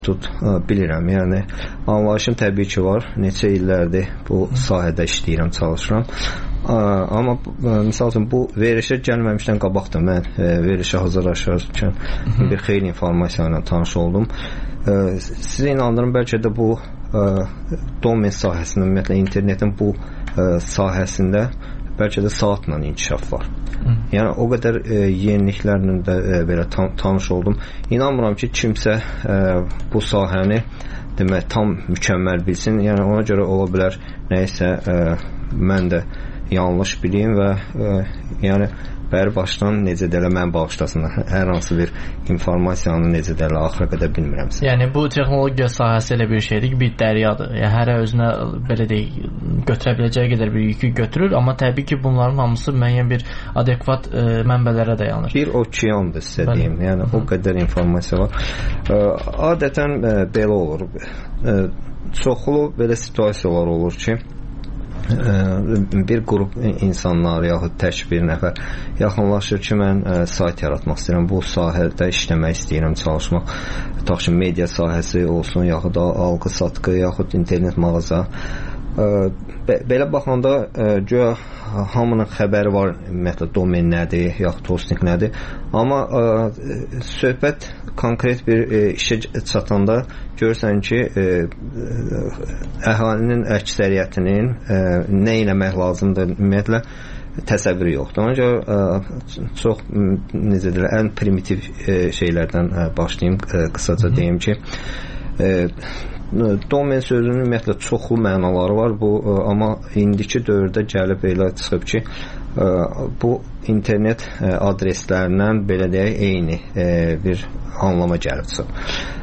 bilirəm, yəni anlayışım təbii ki var, neçə illərdir bu sahədə işləyirəm, çalışıram, amma misal üçün bu verilişə gəlməmişdən qabaq da mən verilişə hazırlaşarkən bir xeyli informasiya ilə tanış oldum. Sizə inandırım, bəlkə də bu domen sahəsində, ümumiyyətlə internetin bu sahəsində bəlkə də saatla inkişaf var. Yəni o qədər yeniliklərlə də belə tanış oldum. İnanmıram ki, kimsə bu sahəni demək tam mükəmməl bilsin. Yəni ona görə ola bilər nəyisə mən də yanlış bileyim və yəni bəri başdan necə də elə mən bağışlasınlar. Hər hansı bir informasiyanı necə də elə axıra qədər bilmirəm. Yəni bu texnologiya sahəsi elə bir şeydir ki, bir dəryadır. Yəni hərə özünə belə deyək, götürə biləcəyi qədər bir yükü götürür, amma təbii ki, bunların hamısı müəyyən bir adekvat mənbələrə dayanır. Bir okeandır sizə deyim. Yəni o qədər informasiya var. Adətən belə olur. Çoxlu belə situasiyalar olur ki, bir qrup insanlar yaxud tək bir nəfər yaxınlaşır ki, mən sayt yaratmaq istəyirəm, bu sahədə işləmək istəyirəm, çalışmaq, tutaq ki, media sahəsi olsun, yaxud alqı-satqı, yaxud internet mağaza. Belə baxanda güya hamının xəbəri var, ümumiyyətlə domen nədir, yaxud hosting nədir, amma söhbət konkret bir işə çatanda görürsən ki, əhalinin əksəriyyətinin nə eləmək lazımdır, ümumiyyətlə təsəvvürü yoxdur. Ona görə çox, necə deyirlər, ən primitiv şeylərdən başlayayım, qısaca deyim ki, domen sözünün ümumiyyətlə çoxlu mənaları var, amma indiki dövrdə gəlib elə çıxıb ki, bu internet adreslərindən belə deyək, eyni bir anlama gəlib çıxıb.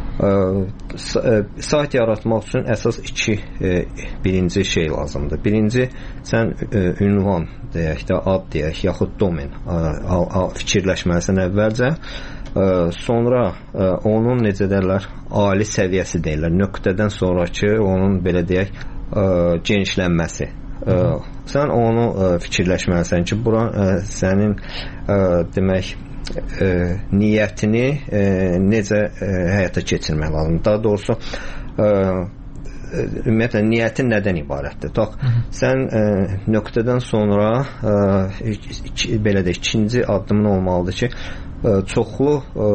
Sayt yaratmaq üçün əsas birinci şey lazımdır. Birinci, sən ünvan deyək də, ad deyək, yaxud domen fikirləşməlisən əvvəlcə. Sonra onun necə deyirlər, ali səviyyəsi deyirlər, nöqtədən sonraki onun belə deyək genişlənməsi. Sən onu fikirləşməlisən ki, bura sənin demək niyyətini necə həyata keçirmək lazımdır. Daha doğrusu ümumiyyətlə niyyətin nədən ibarətdir? Sən nöqtədən sonra belə deyək, ikinci addımın olmalıdır ki, çoxlu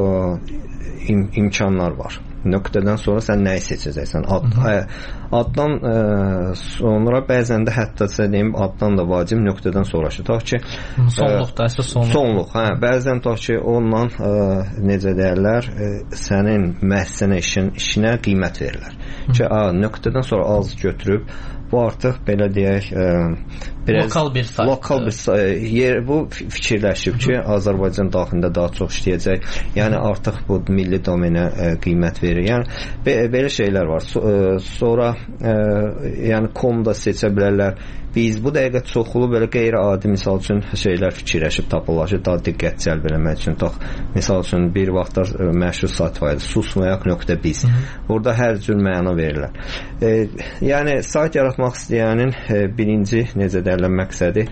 imkanlar var. Nöqtədən sonra sən nəyi seçəcəksən? Addan sonra bəzən də hətta deyim, addan da vacib, nöqtədən sonrası. Tutaq ki, sonluqda, əsas sonluq. Bəzən tutaq ki, onunla necə deyirlər, sənin müəssisənə işinə qiymət verirlər. Ki, nöqtədən sonra az götürüb, bu artıq belə deyək, lokal bir yer, bu fikirləşib ki, Azərbaycan daxilində daha çox işləyəcək, yəni artıq bu milli domenə qiymət verir. Yəni belə şeylər var. Sonra yəni komda seçə bilərlər. Biz bu dəqiqə çoxlu belə qeyri-adi misal üçün şeylər fikirləşib tapırlar, daha diqqət cəlb eləmək üçün. Misal üçün bir vaxtlar məşhur sayt var idi, susmayak.biz. Burada hər cür məna verirlər. Yəni sayt yaratmaq istəyənin birinci necə deyirlər məqsədi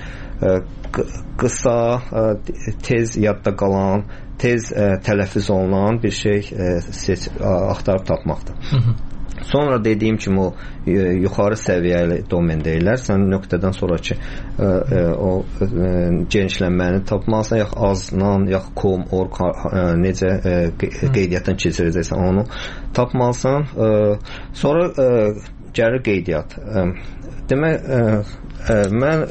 qısa, tez yadda qalan, tez tələffüz olunan bir şey axtarıb tapmaqdır. Sonra dediyim kimi o yuxarı səviyyəli domen deyirlər. Sən nöqtədən sonraki o genişlənməni tapmalısan, yax azdan, yax com, org necə qeydiyyatdan keçirəcəksən onu tapmalısan. Sonra gəlir qeydiyyat. Demək, mən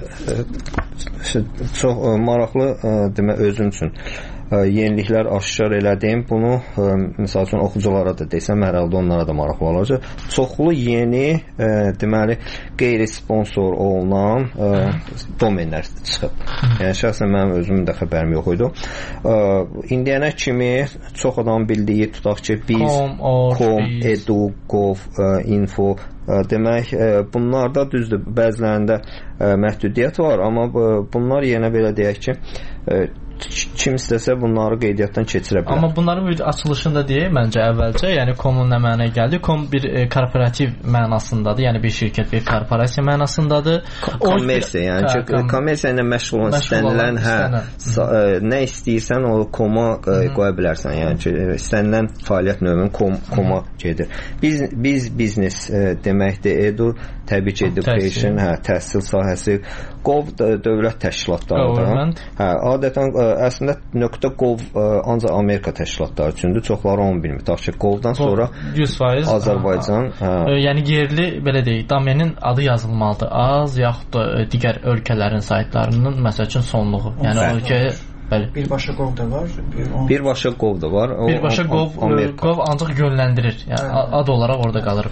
çox maraqlı demək özüm üçün yeniliklər aşkar elədim. Bunu misal üçün oxuculara da desəm, hər halda onlara da maraqlı olacaq. Çoxlu yeni deməli qeyri-sponsor olunan domenlər çıxıb. Yəni şəxsən mənim özümün də xəbərim yox idi. İndiyənə kimi çox adam bildiyi, tutaq ki, biz, com, edu, gov, info, demək, bunlarda düzdür, bəzilərində məhdudiyyət var, amma bunlar yenə belə deyək ki, kim istəsə bunları qeydiyyatdan keçirə bilər. Amma bunların bir açılışında deyək məncə əvvəlcə, yəni com nə mənaya gəldi? Com bir korporativ mənasındadır, yəni bir şirkət, bir korporasiya mənasındadır. Kommersiya, yəni kommersiya ilə məşğul olan istənilən, nə istəyirsən o com-a qoya bilərsən. Yəni ki, istənilən fəaliyyət növünün com-a gedir. Biz biznes deməkdir, edu, təbii ki, education, təhsil sahəsi, Gov dövlət təşkilatlarıdır. Adətən əslində .gov ancaq Amerika təşkilatları üçündür. Çoxları onu bilmir. Tutaq ki, Govdan sonra 100% Azərbaycan. Yəni yerli belə deyək, domenin adı yazılmalıdır. Az yaxud da digər ölkələrin saytlarının məsəl üçün sonluğu. Yəni o ölkəyə Birbaşa Gov da var. Birbaşa Gov da var. Birbaşa Gov ancaq yönləndirir. Yəni ad olaraq orada qalır.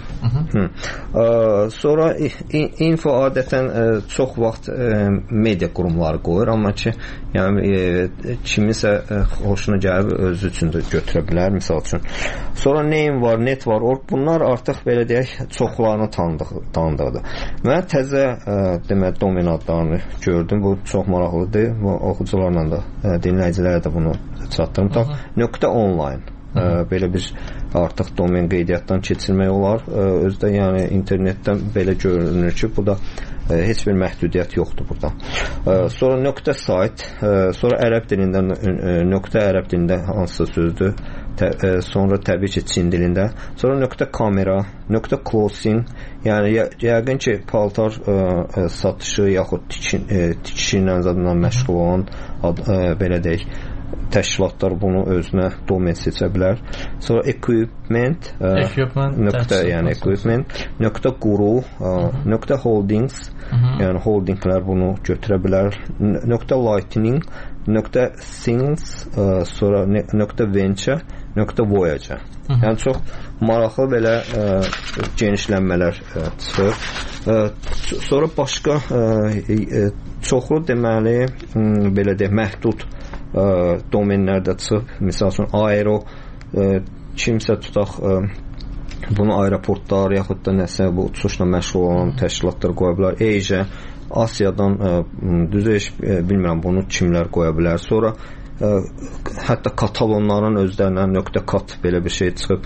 Sonra info adətən çox vaxt media qurumları qoyur, amma ki, yəni kimisə xoşuna gəlib özü üçün də götürə bilər, misal üçün. Sonra name var, net var. Bunlar artıq belə deyək, çoxlarını tanıdıqdır. Mən təzə demək domen adlarını gördüm. Bu çox maraqlıdır. Bu oxucularla da dinləyicilərə də bunu çatdırım. .online belə bir artıq domen qeydiyyatdan keçirmək olar. Özdə yəni internetdən belə görünür ki, bu da heç bir məhdudiyyət yoxdur burada. Sonra .site, sonra ərəb dilində ərəb dilində hansısa sözdür. Sonra təbii ki, Çin dilində. Sonra .kamera, .closing, yəni yəqin ki, paltar satışı yaxud tikişi ilə zadından məşğul olan belə deyək, təşkilatlar bunu özünə domen seçə bilər. Sonra equipment, yəni equipment, .guru, .holdings, yəni holdinglər bunu götürə bilər. .lightning, .things, sonra .venture, .voyager. Yəni çox maraqlı belə genişlənmələr çıxır. Sonra başqa çoxlu deməli belə deyək, məhdud domenlərdə çıxıb. Misal üçün aero, kimsə tutaq bunu aeroportlar yaxud da nəsə bu uçuşla məşğul olan təşkilatlar qoya bilər. Asia, Asiyadan düzü heç bilmirəm bunu kimlər qoya bilər. Sonra hətta katalonların özlərindən .cat belə bir şey çıxıb.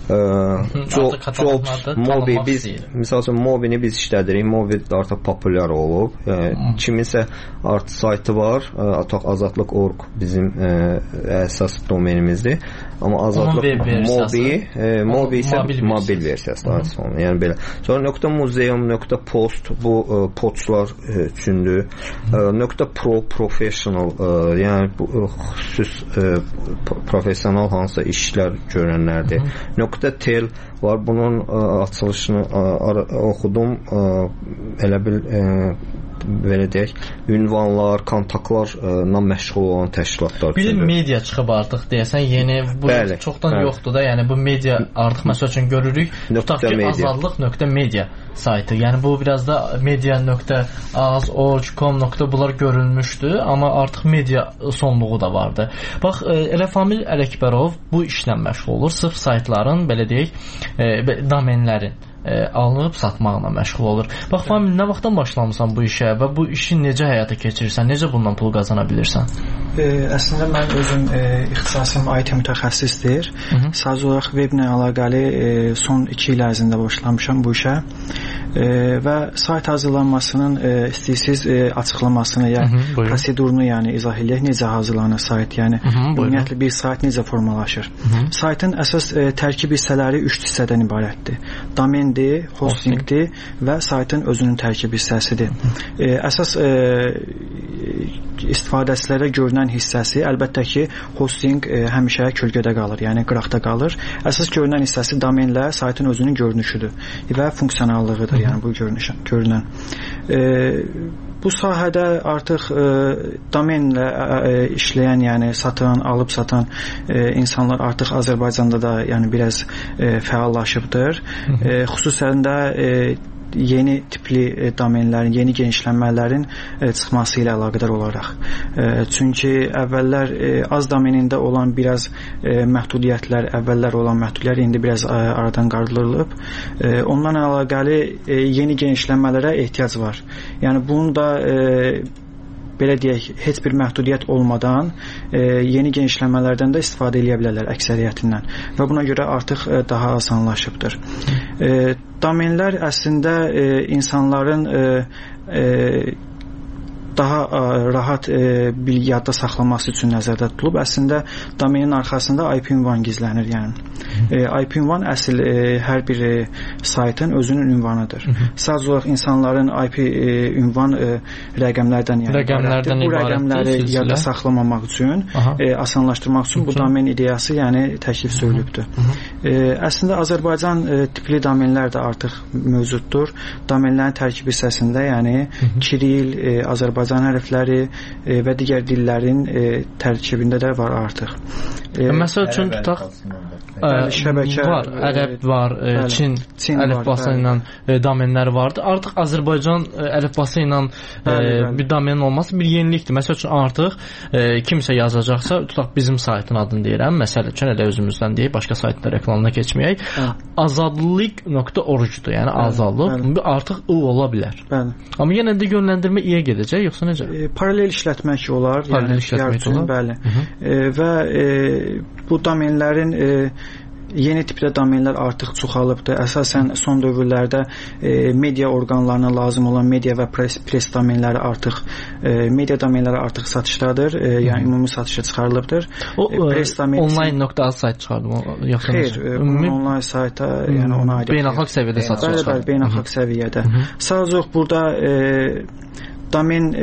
Mobi, biz misal üçün Mobini biz işlədirik. Mobi artıq populyar olub. Kiminsə artıq saytı var. Azadlıq.org bizim əsas domenimizdir. Amma Azadlıq Mobi isə mobil versiyası. Yəni belə. Sonra .museum, .post bu postlar üçündür. .pro professional, yəni bu xüsus professional hansısa işlər görənlərdir. .tel var. Bunun açılışını oxudum. Elə bil belə deyək, ünvanlar, kontaktlarla məşğul olan təşkilatlar. Bir media çıxıb artıq deyəsən, yeni bu çoxdan yoxdur da, yəni bu media artıq məsəl üçün görürük. Tutaq ki, azadlıq.media saytı. Yəni bu biraz da media.az.org.com. bunlar görülmüşdü, amma artıq media sonluğu da vardı. Bax, elə Famil Ələkbərov bu işlə məşğul olur. Sırf saytların, belə deyək, domenlərin alınıb satmaqla məşğul olur. Bax, Famil, nə vaxtdan başlamısan bu işə və bu işi necə həyata keçirirsən? Necə bundan pul qazana bilirsən? Əslində mən özüm ixtisasım IT mütəxəssisdir. Sadəcə olaraq weblə əlaqəli son 2 il ərzində başlamışam bu işə. Və sayt hazırlanmasının istəyirsiniz açıqlamasını ya prosedurunu yəni izah eləyək, necə hazırlanır sayt, yəni ümumiyyətlə bir sayt necə formalaşır. Saytın əsas tərkib hissələri 3 hissədən ibarətdir. Domendir, hostingdir və saytın özünün tərkib hissəsidir. Əsas istifadəçilərə görünən hissəsi əlbəttə ki, hosting həmişə kölgədə qalır, yəni qıraqda qalır. Əsas görünən hissəsi domenlə saytın özünün görünüşüdür və funksionallığıdır, yəni bu görünən. Bu sahədə artıq domenlə işləyən, yəni satan, alıb satan insanlar artıq Azərbaycanda da yəni biraz fəallaşıbdır. Xüsusən də yeni tipli domenlərin, yeni genişlənmələrin çıxması ilə əlaqədar olaraq. Çünki əvvəllər az domenində olan biraz məhdudiyyətlər, əvvəllər olan məhdudiyyətlər indi biraz aradan qaldırılıb. Ondan əlaqəli yeni genişlənmələrə ehtiyac var. Yəni bunu da belə deyək, heç bir məhdudiyyət olmadan yeni genişləmələrdən də istifadə edə bilərlər əksəriyyətindən və buna görə artıq daha asanlaşıbdır. Domenlər əslində insanların daha rahat bir yadda saxlaması üçün nəzərdə tutulub. Əslində domenin arxasında IP ünvan gizlənir, yəni. IP ünvan əsl hər bir saytın özünün ünvanıdır. Sadəcə olaraq insanların IP ünvan rəqəmlərdən ibarətdir. Bu rəqəmləri yadda saxlamamaq üçün, asanlaşdırmaq üçün bu domen ideyası, yəni təklif söylübdür. Əslində Azərbaycan tipli domenlər də artıq mövcuddur. Domenlərin tərkib hissəsində, yəni Kiril, Azərbaycan hərfləri və digər dillərin tərkibində də var artıq. Məsəl üçün tutaq şəbəkə var, ərəb var, Çin əlifbası ilə domenləri vardı. Artıq Azərbaycan əlifbası ilə bir domenin olması bir yenilikdir. Məsəl üçün artıq kimsə yazacaqsa, tutaq bizim saytın adını deyirəm, məsəl üçün elə özümüzdən deyək, başqa saytda reklamına keçməyək. Azadlıq.org-dur, yəni azadlıq artıq ola bilər. Amma yenə də yönləndirmə i-yə gedəcək, yoxsa necə? Paralel işlətmək olar, paralel işlətmək olar. Bəli. Və bu domenlərin yeni tipdə domenlər artıq çoxalıbdır. Əsasən son dövrlərdə media orqanlarına lazım olan media və press domenləri artıq media domenləri artıq satışdadır. Yəni ümumi satışa çıxarılıbdır. Press domen online.az sayt çıxardım yoxsa? Xeyr, onlayn sayta, yəni ona aid beynəlxalq səviyyədə satışa çıxarılır. Bəli, beynəlxalq səviyyədə. Sadəcə burada domen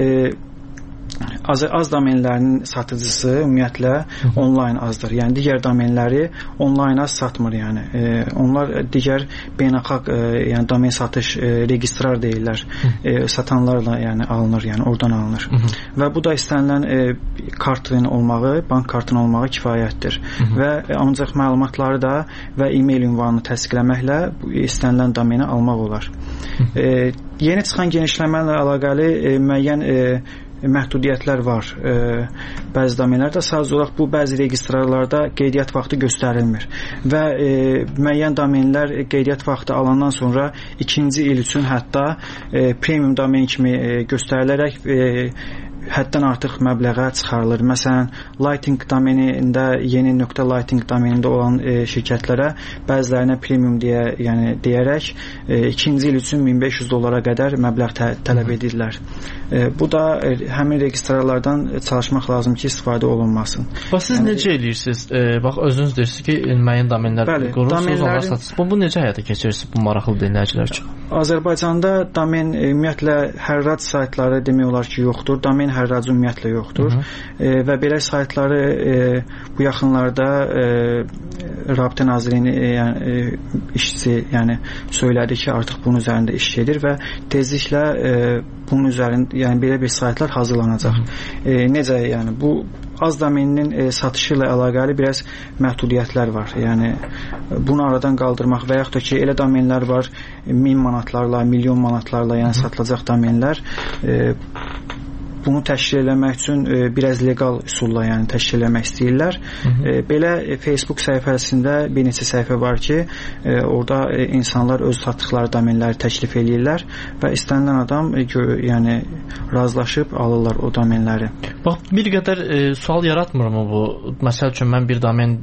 az domenlərinin satıcısı ümumiyyətlə onlayn azdır. Yəni digər domenləri onlayn az satmır, yəni. Onlar digər beynəlxalq yəni domen satış registrar deyirlər. Satanlarla yəni alınır, yəni oradan alınır. Və bu da istənilən kartın olmağı, bank kartının olmağı kifayətdir. Və ancaq məlumatları da və e-mail ünvanını təsdiqləməklə istənilən domeni almaq olar. Yeni çıxan genişləmə ilə əlaqəli müəyyən məhdudiyyətlər var. Bəzi domenlərdə sadəcə olaraq bu bəzi registrarlarda qeydiyyat vaxtı göstərilmir və müəyyən domenlər qeydiyyat vaxtı alandan sonra ikinci il üçün hətta premium domen kimi göstərilərək həddən artıq məbləğə çıxarılır. Məsələn, Lighting domenində, yeni .lighting domenində olan şirkətlərə bəzilərinə premium deyə, yəni deyərək ikinci il üçün $1500 qədər məbləğ tələb edirlər. Bu da həmin registrarlardan çalışmaq lazım ki, istifadə olunmasın. Bax siz necə edirsiniz? Bax özünüz deyirsiniz ki, müəyyən domenlər qurursunuz, onlar satırsınız. Bu necə həyata keçirirsiniz bu maraqlı dinləyicilər üçün? Azərbaycanda domen ümumiyyətlə hərrac saytları demək olar ki, yoxdur. Domen hərracı ümumiyyətlə yoxdur. Və belə saytları bu yaxınlarda Rabitə Nazirliyinin yəni işçisi yəni söylədi ki, artıq bunun üzərində iş gedir və tezliklə bunun üzərində yəni belə bir saytlar hazırlanacaq. Necə yəni bu az domeninin satışı ilə əlaqəli biraz məhdudiyyətlər var. Yəni bunu aradan qaldırmaq və yaxud da ki, elə domenlər var 1000 manatlarla, milyon manatlarla yəni satılacaq domenlər. Bunu təşkil eləmək üçün biraz legal üsulla yəni təşkil eləmək istəyirlər. Belə Facebook səhifəsində bir neçə səhifə var ki, orada insanlar öz satdıqları domenləri təklif eləyirlər və istənilən adam yəni razılaşıb alırlar o domenləri. Bax, bir qədər sual yaratmırmı bu? Məsəl üçün mən bir domen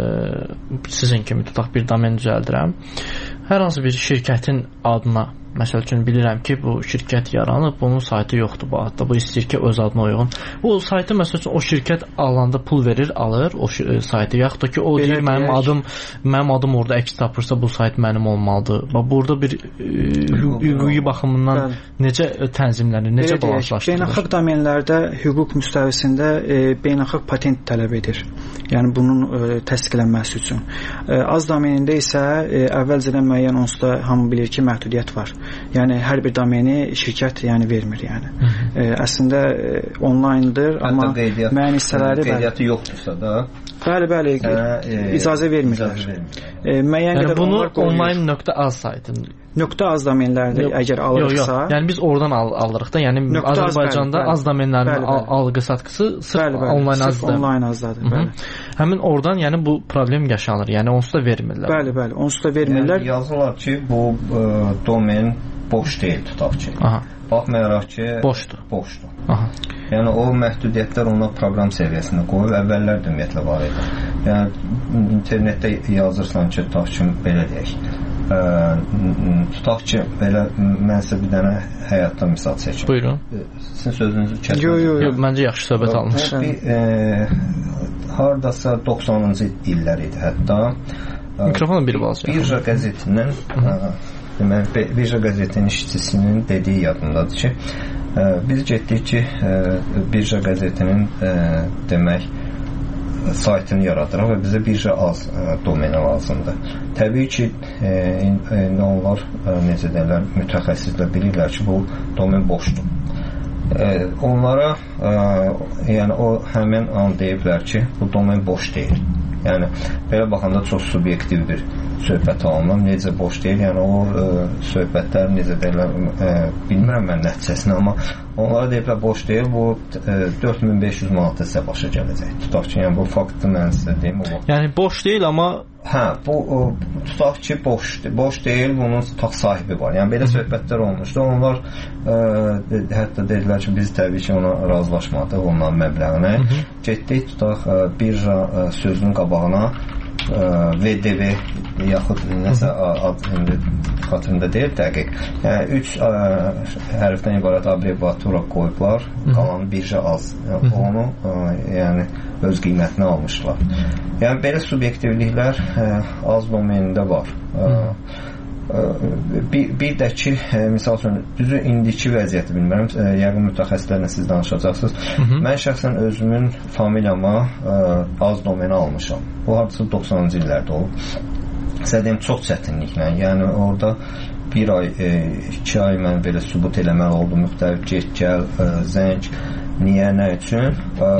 sizin kimi tutaq bir domen düzəldirəm. Hər hansı bir şirkətin adına məsəl üçün bilirəm ki, bu şirkət yaranıb, bunun saytı yoxdur bu adda. Bu istəyir ki, öz adına uyğun. Bu saytı məsəl üçün o şirkət alanda pul verir, alır o saytı. Yaxud da ki, o deyir mənim adım orada əks tapırsa bu sayt mənim olmalıdır. Bax, burada bir hüquqi baxımından necə tənzimlənir, necə balanslaşdırılır? Beynəlxalq domenlərdə hüquq müstəvisində beynəlxalq patent tələb edir. Yəni bunun təsdiqlənməsi üçün. Az domenində isə əvvəlcədən müəyyən onsuz da hamı bilir ki, məhdudiyyət var. Yəni hər bir domeni şirkət yəni vermir yəni. Əslində onlayndır, amma müəyyən hissələri qeydiyyatı yoxdursa da. Bəli, icazə vermirlər. Müəyyən qədər bunu online.az saytın .az domenlərində əgər alırıqsa, yəni biz oradan alırıq da, yəni Azərbaycanda az domenlərin alğı-satqısı sırf onlayn azdadır. Bəli. Həmin oradan yəni bu problem yaşanır. Yəni onsuz da vermirlər. Bəli, onsuz da vermirlər. Yəni yazırlar ki, bu domen boş deyil tutaq ki. Baxmayaraq ki, boşdur. Aha. Yəni o məhdudiyyətlər ona proqram səviyyəsində qoyub, əvvəllər də ümumiyyətlə var idi. Yəni internetdə yazırsan ki, tutaq ki, belə deyək. Tutaq ki, belə mən sizə bir dənə həyatdan misal çəkim. Buyurun. Sizin sözünüzü kəsdim. Yox, məncə yaxşı söhbət almış. Hardasa 90-cı illər idi hətta. Mikrofonu bir balaca. Birja qəzetindən deməli Birja qəzetinin işçisinin dediyi yadımdadır ki, biz getdik ki, Birja qəzetinin demək saytını yaradırıq və bizə birja az domeni lazımdır. Təbii ki, onlar necə deyirlər, mütəxəssislər bilirlər ki, bu domen boşdur. Onlara yəni o həmin an deyiblər ki, bu domen boş deyil. Yəni belə baxanda çox subyektiv bir söhbət alınır. Necə boş deyil, yəni o söhbətlər necə deyirlər, bilmirəm mən nəticəsini, amma onlara deyiblər boş deyil, bu 4500 manata sizə başa gələcək. Tutaq ki, yəni bu faktı mən sizə deyim. Yəni boş deyil, amma bu tutaq ki, boş deyil, bunun tutaq sahibi var. Yəni belə söhbətlər olmuşdu. Onlar hətta dedilər ki, biz təbii ki, ona razılaşmadıq, onların məbləğinə. Getdik, tutaq birja sözünün qabağına VDV yaxud nəsə ad indi xatırımda deyil dəqiq. Yəni 3 hərfdən ibarət abreviatura qoyublar, qalanı birja az. Onu yəni öz qiymətini almışlar. Yəni belə subyektivliklər az domenində var. Bir də ki, misal üçün düzü indiki vəziyyəti bilmirəm, yəqin mütəxəssislərlə siz danışacaqsınız. Mən şəxsən özümün familiyama az domeni almışam. Bu hardasa 90-cı illərdə olub. Sizə deyim, çox çətinliklə. Yəni orada bir ay, 2 ay mən belə sübut eləməli oldum, müxtəlif get, gəl, zəng, niyə, nə üçün.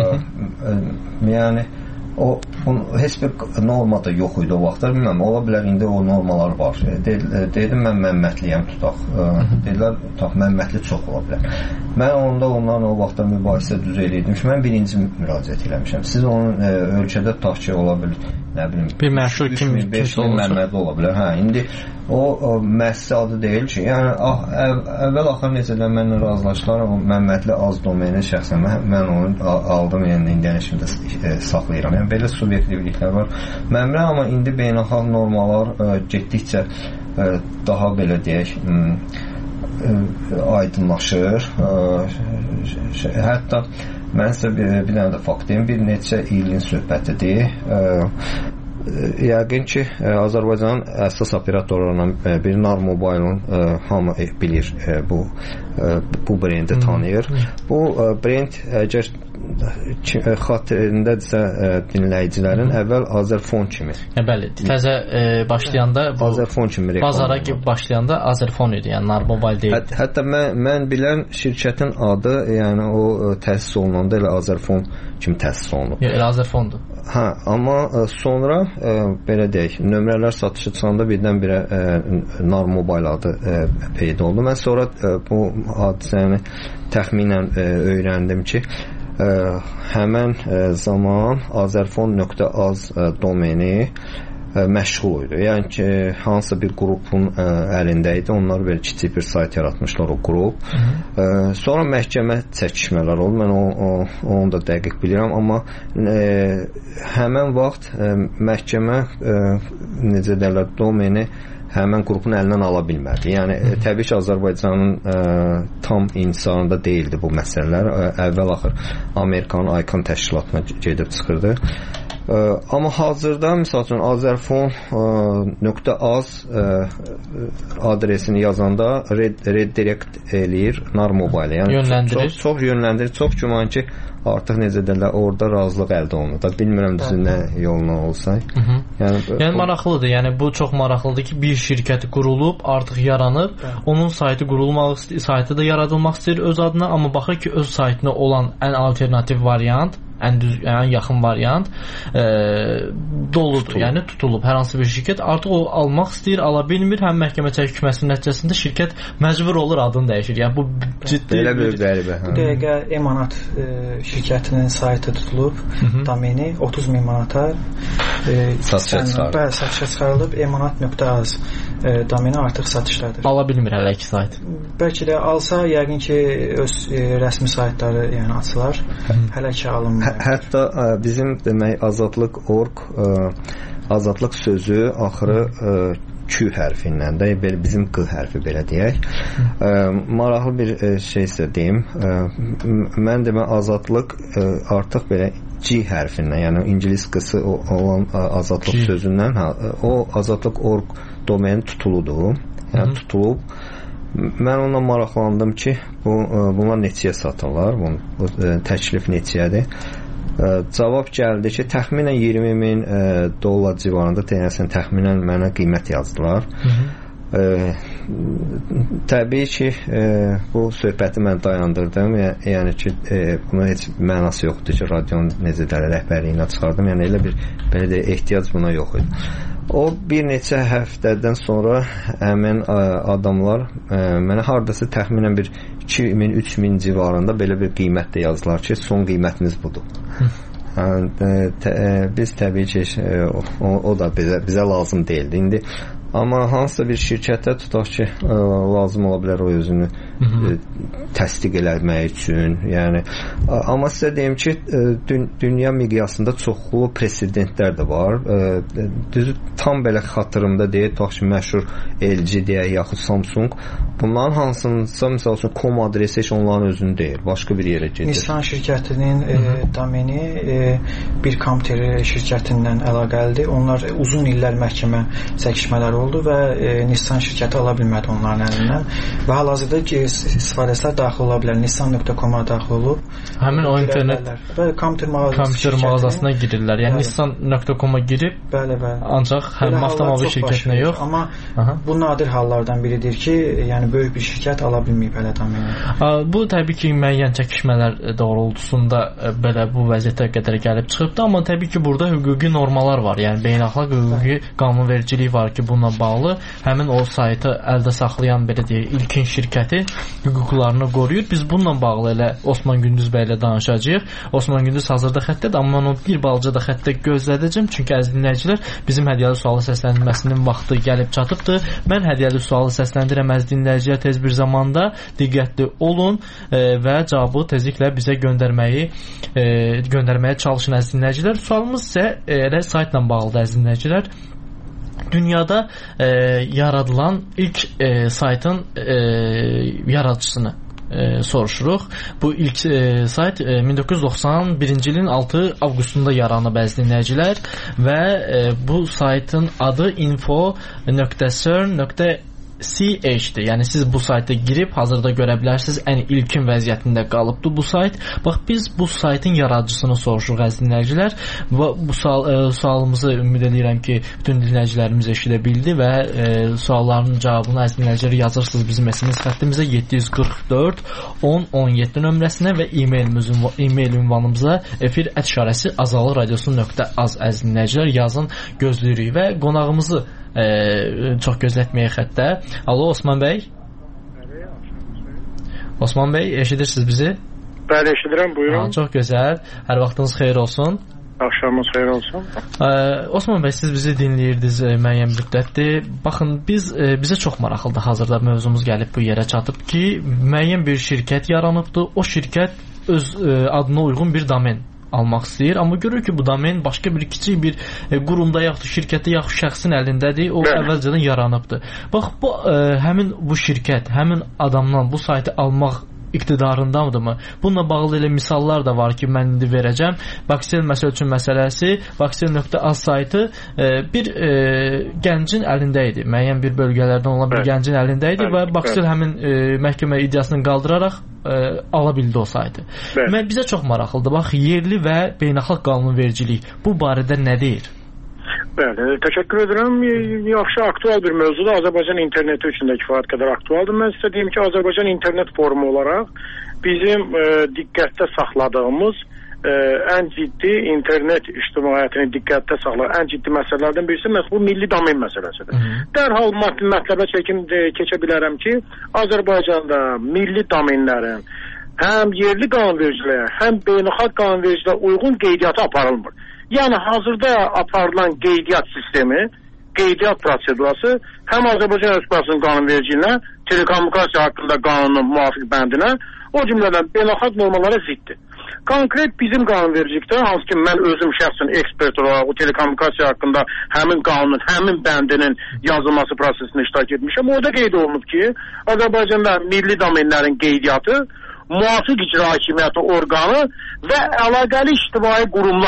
Yəni o heç bir norma da yox idi o vaxtlar, bilməm, ola bilər indi o normalar var. Dedim mən Məmmədliyəm tutaq. Dedilər tutaq Məmmədli çox ola bilər. Mən onda ondan o vaxtda mübahisə düz eləyirdim ki, mən birinci müraciət eləmişəm. Siz onun ölkədə tutaq ki, ola bilər, nə bilim, bir məşhur kim Məmmədli ola bilər. Hə, indi o müəssisə adı deyil ki, yəni əvvəl axır necə də mənlə razılaşdılar, o Məmmədli az domeni şəxsən mən onu aldım, yəni indiyən işimdə saxlayıram. Yəni belə subyektivliklər var. Məmrə, amma indi beynəlxalq normalar getdikcə daha belə deyək aydınlaşır. Hətta mən sizə bir dənə də fakt deyim, bir neçə ilin söhbətidir. Yəqin ki, Azərbaycanın əsas operatorlarından biri Nar Mobile-ın hamı bilir, bu brendi tanıyır. Bu brend əgər xatirindədirsə dinləyicilərin əvvəl Azerfon kimi. Bəli, təzə başlayanda Azerfon kimi bazara başlayanda Azerfon idi, yəni Nar Mobile deyil. Hətta mən bilən şirkətin adı, yəni o təsis olunanda elə Azerfon kimi təsis olunub. Elə Azerfondur. Hə, amma sonra belə deyək, nömrələr satışı çıxanda birdən-birə Nar Mobile adı peyda oldu. Mən sonra bu hadisəni təxminən öyrəndim ki, həmən zaman Azerfon.az domeni məşğul idi. Yəni ki, hansısa bir qrupun əlində idi. Onlar belə kiçik bir sayt yaratmışlar o qrup. Sonra məhkəmə çəkişmələr oldu. Mən onu da dəqiq bilirəm, amma həmən vaxt məhkəmə necə deyirlər, domeni həmən qrupun əlindən ala bilmədi. Yəni təbii ki, Azərbaycanın tam intisarında deyildi bu məsələlər. Əvvəl-axır Amerikanın ICANN təşkilatına gedib çıxırdı. Amma hazırda misal üçün Azerfon.az adresini yazanda redirect eləyir Nar Mobile. Yəni çox yönləndirir. Çox güman ki, artıq necə deyirlər, orada razılıq əldə olunur. Da bilmirəm düzü nə yoluna olsa. Yəni maraqlıdır. Yəni bu çox maraqlıdır ki, bir şirkət qurulub, artıq yaranıb, onun saytı qurulmaq istəyir, saytı da yaradılmaq istəyir öz adına, amma baxır ki, öz saytına olan ən alternativ variant ən yaxın variant doludur. Yəni tutulub hər hansı bir şirkət artıq o almaq istəyir, ala bilmir. Həm məhkəmə çəkilməsinin nəticəsində şirkət məcbur olur adını dəyişir. Yəni bu ciddi belə bir qəribə. Bu dəqiqə Emanat şirkətinin saytı tutulub, domeni 30.000 manata satışa çıxarılıb. Emanat.az domeni artıq satışdadır. Ala bilmir hələ ki sayt. Bəlkə də alsa yəqin ki öz rəsmi saytları yəni açılar. Hələ ki alınmır. Hətta bizim demək azadlıq.org azadlıq sözü axırı Q hərfindən də belə bizim Q hərfi belə deyək. Maraqlı bir şey isə deyim. Mən demə azadlıq artıq belə G hərfindən, yəni ingilis qısı olan azadlıq sözündən o azadlıq.org domeni tutuludur. Yəni tutulub. Mən onunla maraqlandım ki, bunlar neçəyə satırlar? Bu təklif neçəyədir? Cavab gəldi ki, təxminən $20,000 civarında deyəsən təxminən mənə qiymət yazdılar. Təbii ki, bu söhbəti mən dayandırdım. Yəni ki, buna heç mənası yoxdur ki, radionun necə də rəhbərliyinə çıxardım. Yəni elə bir belə də ehtiyac buna yox idi. O bir neçə həftədən sonra həmin adamlar mənə hardasa təxminən bir 2.000-3.000 civarında belə bir qiymət də yazdılar ki, son qiymətiniz budur. Biz təbii ki, o da bizə lazım deyildi. İndi amma hansısa bir şirkətə tutaq ki, lazım ola bilər o özünü təsdiq eləmək üçün. Yəni amma sizə deyim ki, dünya miqyasında çoxlu presidentlər də var. Düzü tam belə xatırımda deyil, tutaq ki, məşhur LG deyək, yaxud Samsung. Bunların hansınsa məsəl üçün com adresi heç onların özünün deyil, başqa bir yerə gedir. Nissan şirkətinin domeni bir kompüter şirkətindən əlaqəlidir. Onlar uzun illər məhkəmə çəkişmələri oldu və Nissan şirkəti ala bilmədi onların əlindən və hal-hazırda istifadəçilər daxil ola bilər. Nissan.com-a daxil olub. Həmin o internet və kompüter mağazasına girirlər. Yəni Nissan.com-a girib ancaq həm avtomobil şirkətinə yox. Amma bu nadir hallardan biridir ki, yəni böyük bir şirkət ala bilməyib hələ domeni. Bu təbii ki, müəyyən çəkişmələr doğrultusunda belə bu vəziyyətə qədər gəlib çıxıbdı, amma təbii ki, burada hüquqi normalar var. Yəni beynəlxalq hüquqi qanunvericiliyi var ki, bununla bağlı həmin o saytı əldə saxlayan belə deyək, ilkin şirkəti hüquqlarını qoruyur. Biz bununla bağlı elə Osman Gündüz bəy ilə danışacağıq. Osman Gündüz hazırda xəttədir, amma mən onu bir balaca da xəttə gözlədəcəm. Çünki əziz dinləyicilər, bizim hədiyyəli sualı səsləndirməsinin vaxtı gəlib çatıbdır. Mən hədiyyəli sualı səsləndirəm əziz dinləyicilər tez bir zamanda. Diqqətli olun və cavabı tezliklə bizə göndərməyə çalışın əziz dinləyicilər. Sualımız isə elə saytla bağlıdır əziz dinləyicilər. Dünyada yaradılan ilk saytın yaradıcısını soruşuruq. Bu ilk sayt 1991-ci ilin 6 avqustunda yaranıb əziz dinləyicilər və bu saytın adı info.cern.ch-dir. Yəni siz bu sayta girib hazırda görə bilərsiniz. Ən ilkin vəziyyətində qalıbdı bu sayt. Bax biz bu saytın yaradıcısını soruşuruq əziz dinləyicilər. Bu sualımızı ümid edirəm ki, bütün dinləyicilərimiz eşidə bildi və sualların cavabını əziz dinləyicilər yazırsınız bizim SMS xəttimizə 744-10-17 nömrəsinə və e-mail ünvanımıza efir@azalradiosu.az əziz dinləyicilər yazın, gözləyirik və qonağımızı çox gözlətməyə xəttə. Alo Osman bəy. Osman bəy, eşidirsiniz bizi? Bəli, eşidirəm, buyurun. Çox gözəl. Hər vaxtınız xeyir olsun. Axşamınız xeyir olsun. Osman bəy, siz bizi dinləyirdiniz müəyyən müddətdir. Baxın, bizə çox maraqlıdır. Hazırda mövzumuz gəlib bu yerə çatıb ki, müəyyən bir şirkət yaranıbdır. O şirkət öz adına uyğun bir domen almaq istəyir, amma görür ki, bu domen başqa bir kiçik bir qurumda yaxud şirkətdə yaxud şəxsin əlindədir, o əvvəlcədən yaranıbdır. Bax, həmin bu şirkət, həmin adamdan bu saytı almaq iqtidarındamıdırmı? Bununla bağlı elə misallar da var ki, mən indi verəcəm. Baksel məsəl üçün məsələsi, baksel.az saytı bir gəncin əlində idi. Müəyyən bir bölgələrdən olan bir gəncin əlində idi və Baksel həmin məhkəmə iddiasını qaldıraraq ala bildi o saytı. Bizə çox maraqlıdır. Bax, yerli və beynəlxalq qanunvericilik bu barədə nə deyir? Bəli, təşəkkür edirəm. Yaxşı, aktual bir mövzudur. Azərbaycan interneti üçün də kifayət qədər aktualdır. Mən sizə deyim ki, Azərbaycan internet forumu olaraq bizim diqqətdə saxladığımız ən ciddi internet ictimaiyyətini diqqətdə saxlayan ən ciddi məsələlərdən birisi məhz bu milli domen məsələsidir. Dərhal mətləbə keçə bilərəm ki, Azərbaycanda milli domenlərin həm yerli qanunvericiliyə, həm beynəlxalq qanunvericiliyə uyğun qeydiyyatı aparılmır. Yəni hazırda aparılan qeydiyyat sistemi, qeydiyyat prosedurası həm Azərbaycan Respublikasının qanunvericiliyinə, telekommunikasiya haqqında qanunun müvafiq bəndinə, o cümlədən beynəlxalq normalara ziddir. Konkret bizim qanunvericilikdə, hansı ki mən özüm şəxsən ekspert olaraq o telekommunikasiya haqqında həmin qanunun, həmin bəndinin yazılması prosesində iştirak etmişəm. Orada qeyd olunub ki, Azərbaycanda milli domenlərin qeydiyyatı müvafiq icra hakimiyyəti orqanı və əlaqəli ictimai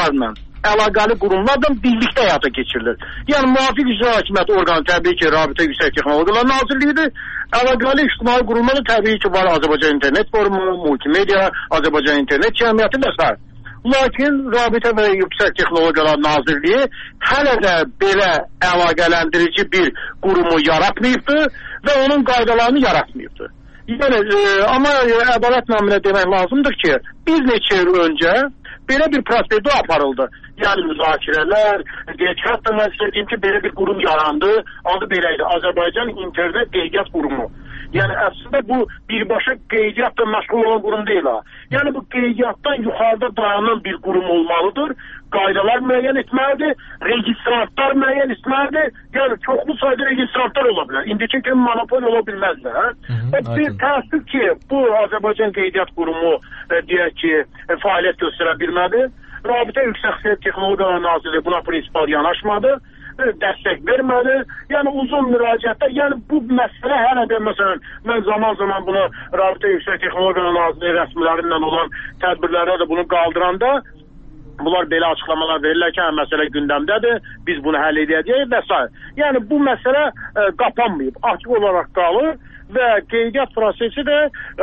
qurumlarla birlikdə həyata keçirilir. Yəni müvafiq icra hakimiyyəti orqanı təbii ki, Rabitə Yüksək Texnologiyalar Nazirliyidir. Əlaqəli ictimai qurumlar da təbii ki, var Azərbaycan İnternet Forumu, Multimedia, Azərbaycan İnternet Cəmiyyəti və s. Lakin Rabitə və Yüksək Texnologiyalar Nazirliyi hələ də belə əlaqələndirici bir qurumu yaratmayıbdır və onun qaydalarını yaratmayıbdır. Yəni, amma ədalət naminə demək lazımdır ki, bir neçə il öncə belə bir prosedur aparıldı. Yəni müzakirələr, hətta mən istədiyim ki, belə bir qurum yarandı, adı belə idi, Azərbaycan İnternet Qeydiyyat Qurumu. Yəni əslində bu birbaşa qeydiyyatla məşğul olan qurum deyil ha. Yəni bu qeydiyyatdan yuxarıda dayanan bir qurum olmalıdır. Qaydalar müəyyən etməlidir, registrantlar müəyyən etməlidir. Yəni çoxlu sayda registrantlar ola bilər. İndiki kimi monopol ola bilməzlər. Bir təəssüf ki, bu Azərbaycan Qeydiyyat Qurumu deyək ki, fəaliyyət göstərə bilmədi. Rabitə Yüksək Texnologiyalar Nazirliyi buna prinsipal yanaşmadı, dəstək vermədi. Yəni uzun müraciətlər, yəni bu məsələ hələ də məsələn mən zaman-zaman bunu Rabitə Yüksək Texnologiyalar Nazirliyi rəsmilərindən olan tədbirlərdə də bunu qaldıranda bunlar belə açıqlamalar verirlər ki, məsələ gündəmdədir, biz bunu həll edəcəyik və s. Yəni bu məsələ qapanmayıb, açıq olaraq qalır. Və qeydiyyat prosesi də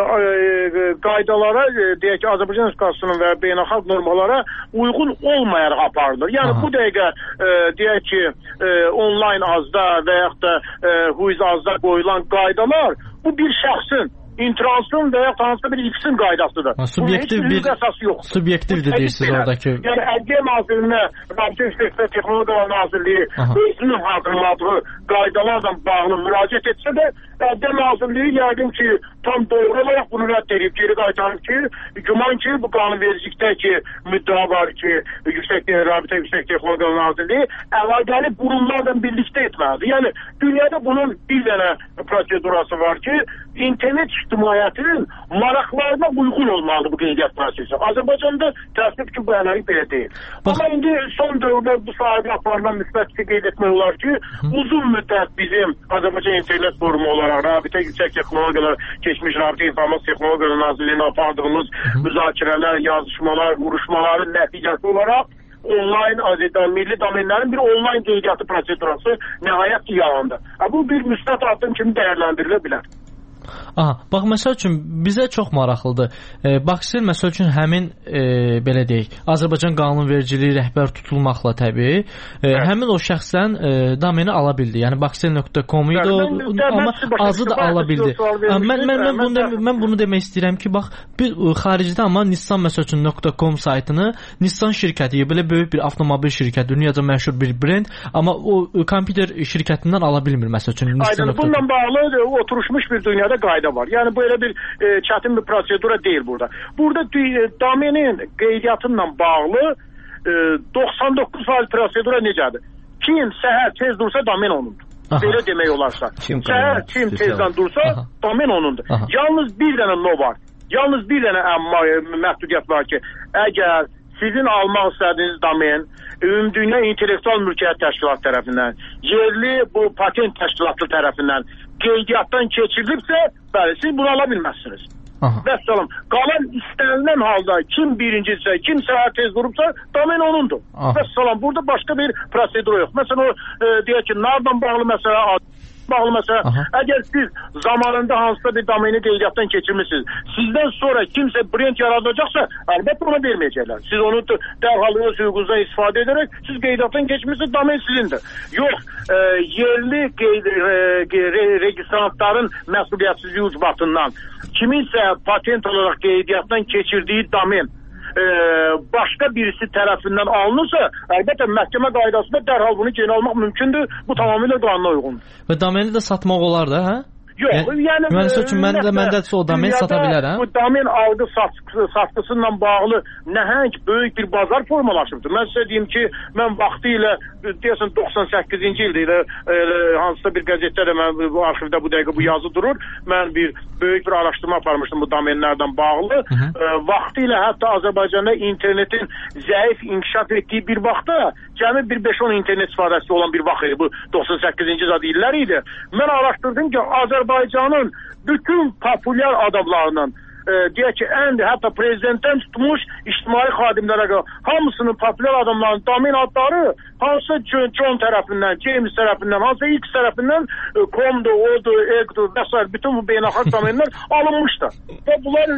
qaydalara, deyək ki, Azərbaycan Respublikasının və beynəlxalq normalara uyğun olmayaraq aparılır. Yəni bu dəqiqə deyək ki, onlayn azda və yaxud da huiz azda qoyulan qaydalar bu bir şəxsin, intransın və yaxud hansısa bir X-in qaydasıdır. Subyektivdir deyirsiniz oradakı. Yəni Ədliyyə Nazirliyinə Rabitə Yüksək Texnologiyalar Nazirliyi özünün hazırladığı qaydalarla bağlı müraciət etsə də Ədliyyə Nazirliyi yəqin ki, tam doğru olaraq bunu rədd edib, geri qaytarıb ki, güman ki, bu qanunvericilikdəki müddəa var ki, Rabitə Yüksək Texnologiyalar Nazirliyi əlaqəli qurumlarla birlikdə etməlidir. Yəni dünyada bunun bir dənə prosedurası var ki, internet ictimaiyyətinin maraqlarına uyğun olmalıdır bu qeydiyyat prosesi. Azərbaycanda təəssüf ki, bu əlaqə belə deyil. Amma indi son dövrdə bu sahədə aparılan müsbət qeyd etmək olar ki, uzun müddət bizim Azərbaycan İnternet Forumu olaraq Rabitə Yüksək Texnologiyalar, keçmiş Rabitə İnformasiya Texnologiyalar Nazirliyinə apardığımız müzakirələr, yazışmalar, vuruşmaların nəticəsi olaraq onlayn milli domenlərin bir onlayn qeydiyyatı prosedurası nəhayət ki, yarandı. Bu bir müsbət addım kimi dəyərləndirilə bilər. Aha, bax məsəl üçün bizə çox maraqlıdır. Baksel məsəl üçün həmin belə deyək, Azərbaycan qanunvericiliyi rəhbər tutulmaqla təbii, həmin o şəxsdən domeni ala bildi. Yəni baksel.com idi, amma azı da ala bildi. Mən bunu demək istəyirəm ki, bax bir xaricdə amma Nissan məsəl üçün .com saytını Nissan şirkəti, belə böyük bir avtomobil şirkəti, dünyaca məşhur bir brend, amma o kompüter şirkətindən ala bilmir məsəl üçün Nissan.com. Bununla bağlı oturuşmuş bir dünyada qayda var. Yəni belə bir çətin bir prosedura deyil burada. Burada domenin qeydiyyatıyla bağlı 99% prosedura necədir? Kim səhər tez dursa domen onundur. Belə demək olarsa. Səhər kim tezdən dursa domen onundur. Yalnız bir dənə no var. Yalnız bir dənə məhdudiyyət var ki, əgər sizin almaq istədiyiniz domen Ümumdünya İntellektual Mülkiyyət Təşkilatı tərəfindən, yerli bu patent təşkilatı tərəfindən qeydiyyatdan keçirilibsə, bəli, siz bunu ala bilməzsiniz. Vəssalam. Qalan istənilən halda kim birincisə, kim səhər tez durubsa, domen onundur. Vəssalam. Burada başqa bir prosedur yox. Məsələn, o deyək ki, nardan bağlı məsələ əgər siz zamanında hansısa bir domeni qeydiyyatdan keçirmişsiniz, sizdən sonra kimsə brend yaradacaqsa, əlbəttə ona verməyəcəklər. Siz onu dərhal öz hüququnuzdan istifadə edərək, siz qeydiyyatdan keçmişsiniz, domen sizindir. Yox, yerli registrantların məsuliyyətsizliyi ucbatından kiminsə patent olaraq qeydiyyatdan keçirdiyi domen başqa birisi tərəfindən alınırsa, əlbəttə məhkəmə qaydasında dərhal bunu geri almaq mümkündür. Bu tamamilə qanuna uyğundur. Və domeni də satmaq olar da, hə? Yox, yəni müəssisə üçün məndə o domen sata bilər, hə? Bu domen algı satqısıyla bağlı nəhəng böyük bir bazar formalaşıbdır. Mən sizə deyim ki, mən vaxtı ilə deyəsən 98-ci ildə ilə hansısa bir qəzetdə də mən bu arxivdə bu dəqiqə bu yazı durur. Mən böyük bir araşdırma aparmışdım bu domenlərdən bağlı. Vaxtı ilə hətta Azərbaycanda internetin zəif inkişaf etdiyi bir vaxtda cəmi bir 5-10 internet istifadəçisi olan bir vaxt idi. Bu 98-ci illər idi. Mən araşdırdım ki, Azərbaycanın bütün populyar adamlarının deyək ki, hətta prezidentdən tutmuş ictimai xadimlərə qədər hamısının populyar adamlarının domen adları hansı John tərəfindən, James tərəfindən, hansı X tərəfindən Com'dur, O'dur, Eg'dur və s. bütün bu beynəlxalq domenlər alınmışdır. Və bunlar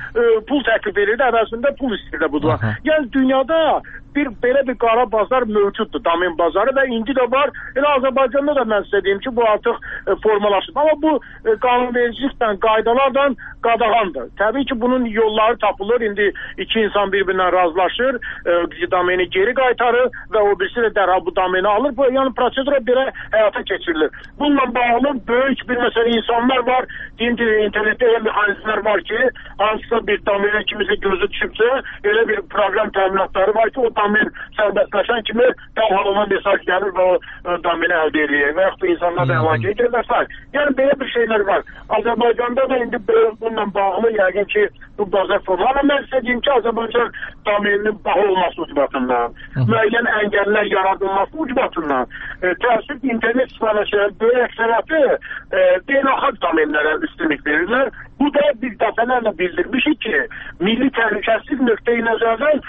pul təklif edirdi, əvəzində pul istəyirdi budur. Yəni dünyada belə bir qara bazar mövcuddur, domen bazarı və indi də var. Elə Azərbaycanda da mən sizə deyim ki, bu artıq formalaşıb. Amma bu qanunvericilikdən, qaydalardan qadağandır. Təbii ki, bunun yolları tapılır. İndi iki insan bir-birindən razılaşır, domeni geri qaytarır və o birisi də dərhal bu domeni alır. Bu, yəni prosedura belə həyata keçirilir. Bununla bağlı böyük bir məsələ insanlar var. Deyim ki, internetdə elə mexanizmlər var ki, hansısa bir domeni kimisə gözü düşübsə, elə bir proqram təminatları var ki, o domen sərbəstləşən kimi dərhal ona mesaj gəlir və o domeni əldə edir. Və yaxud da insanlar da əlaqə edir və s. Yəni, belə bir şeylər var. Azərbaycanda da indi bununla bağlı yəqin ki, bu bazar formu. Amma mən sizə deyim ki, Azərbaycan domeninin baha olması ucbatından, müəyyən əngəllər yaradılması ucbatından, təəssüf internet istifadəçilərin böyük əksəriyyəti beynəlxalq domenlərə üstünlük verirlər. Bu da biz dəfələrlə bildirmişik ki, milli təhlükəsizlik nöqteyi nəzərdən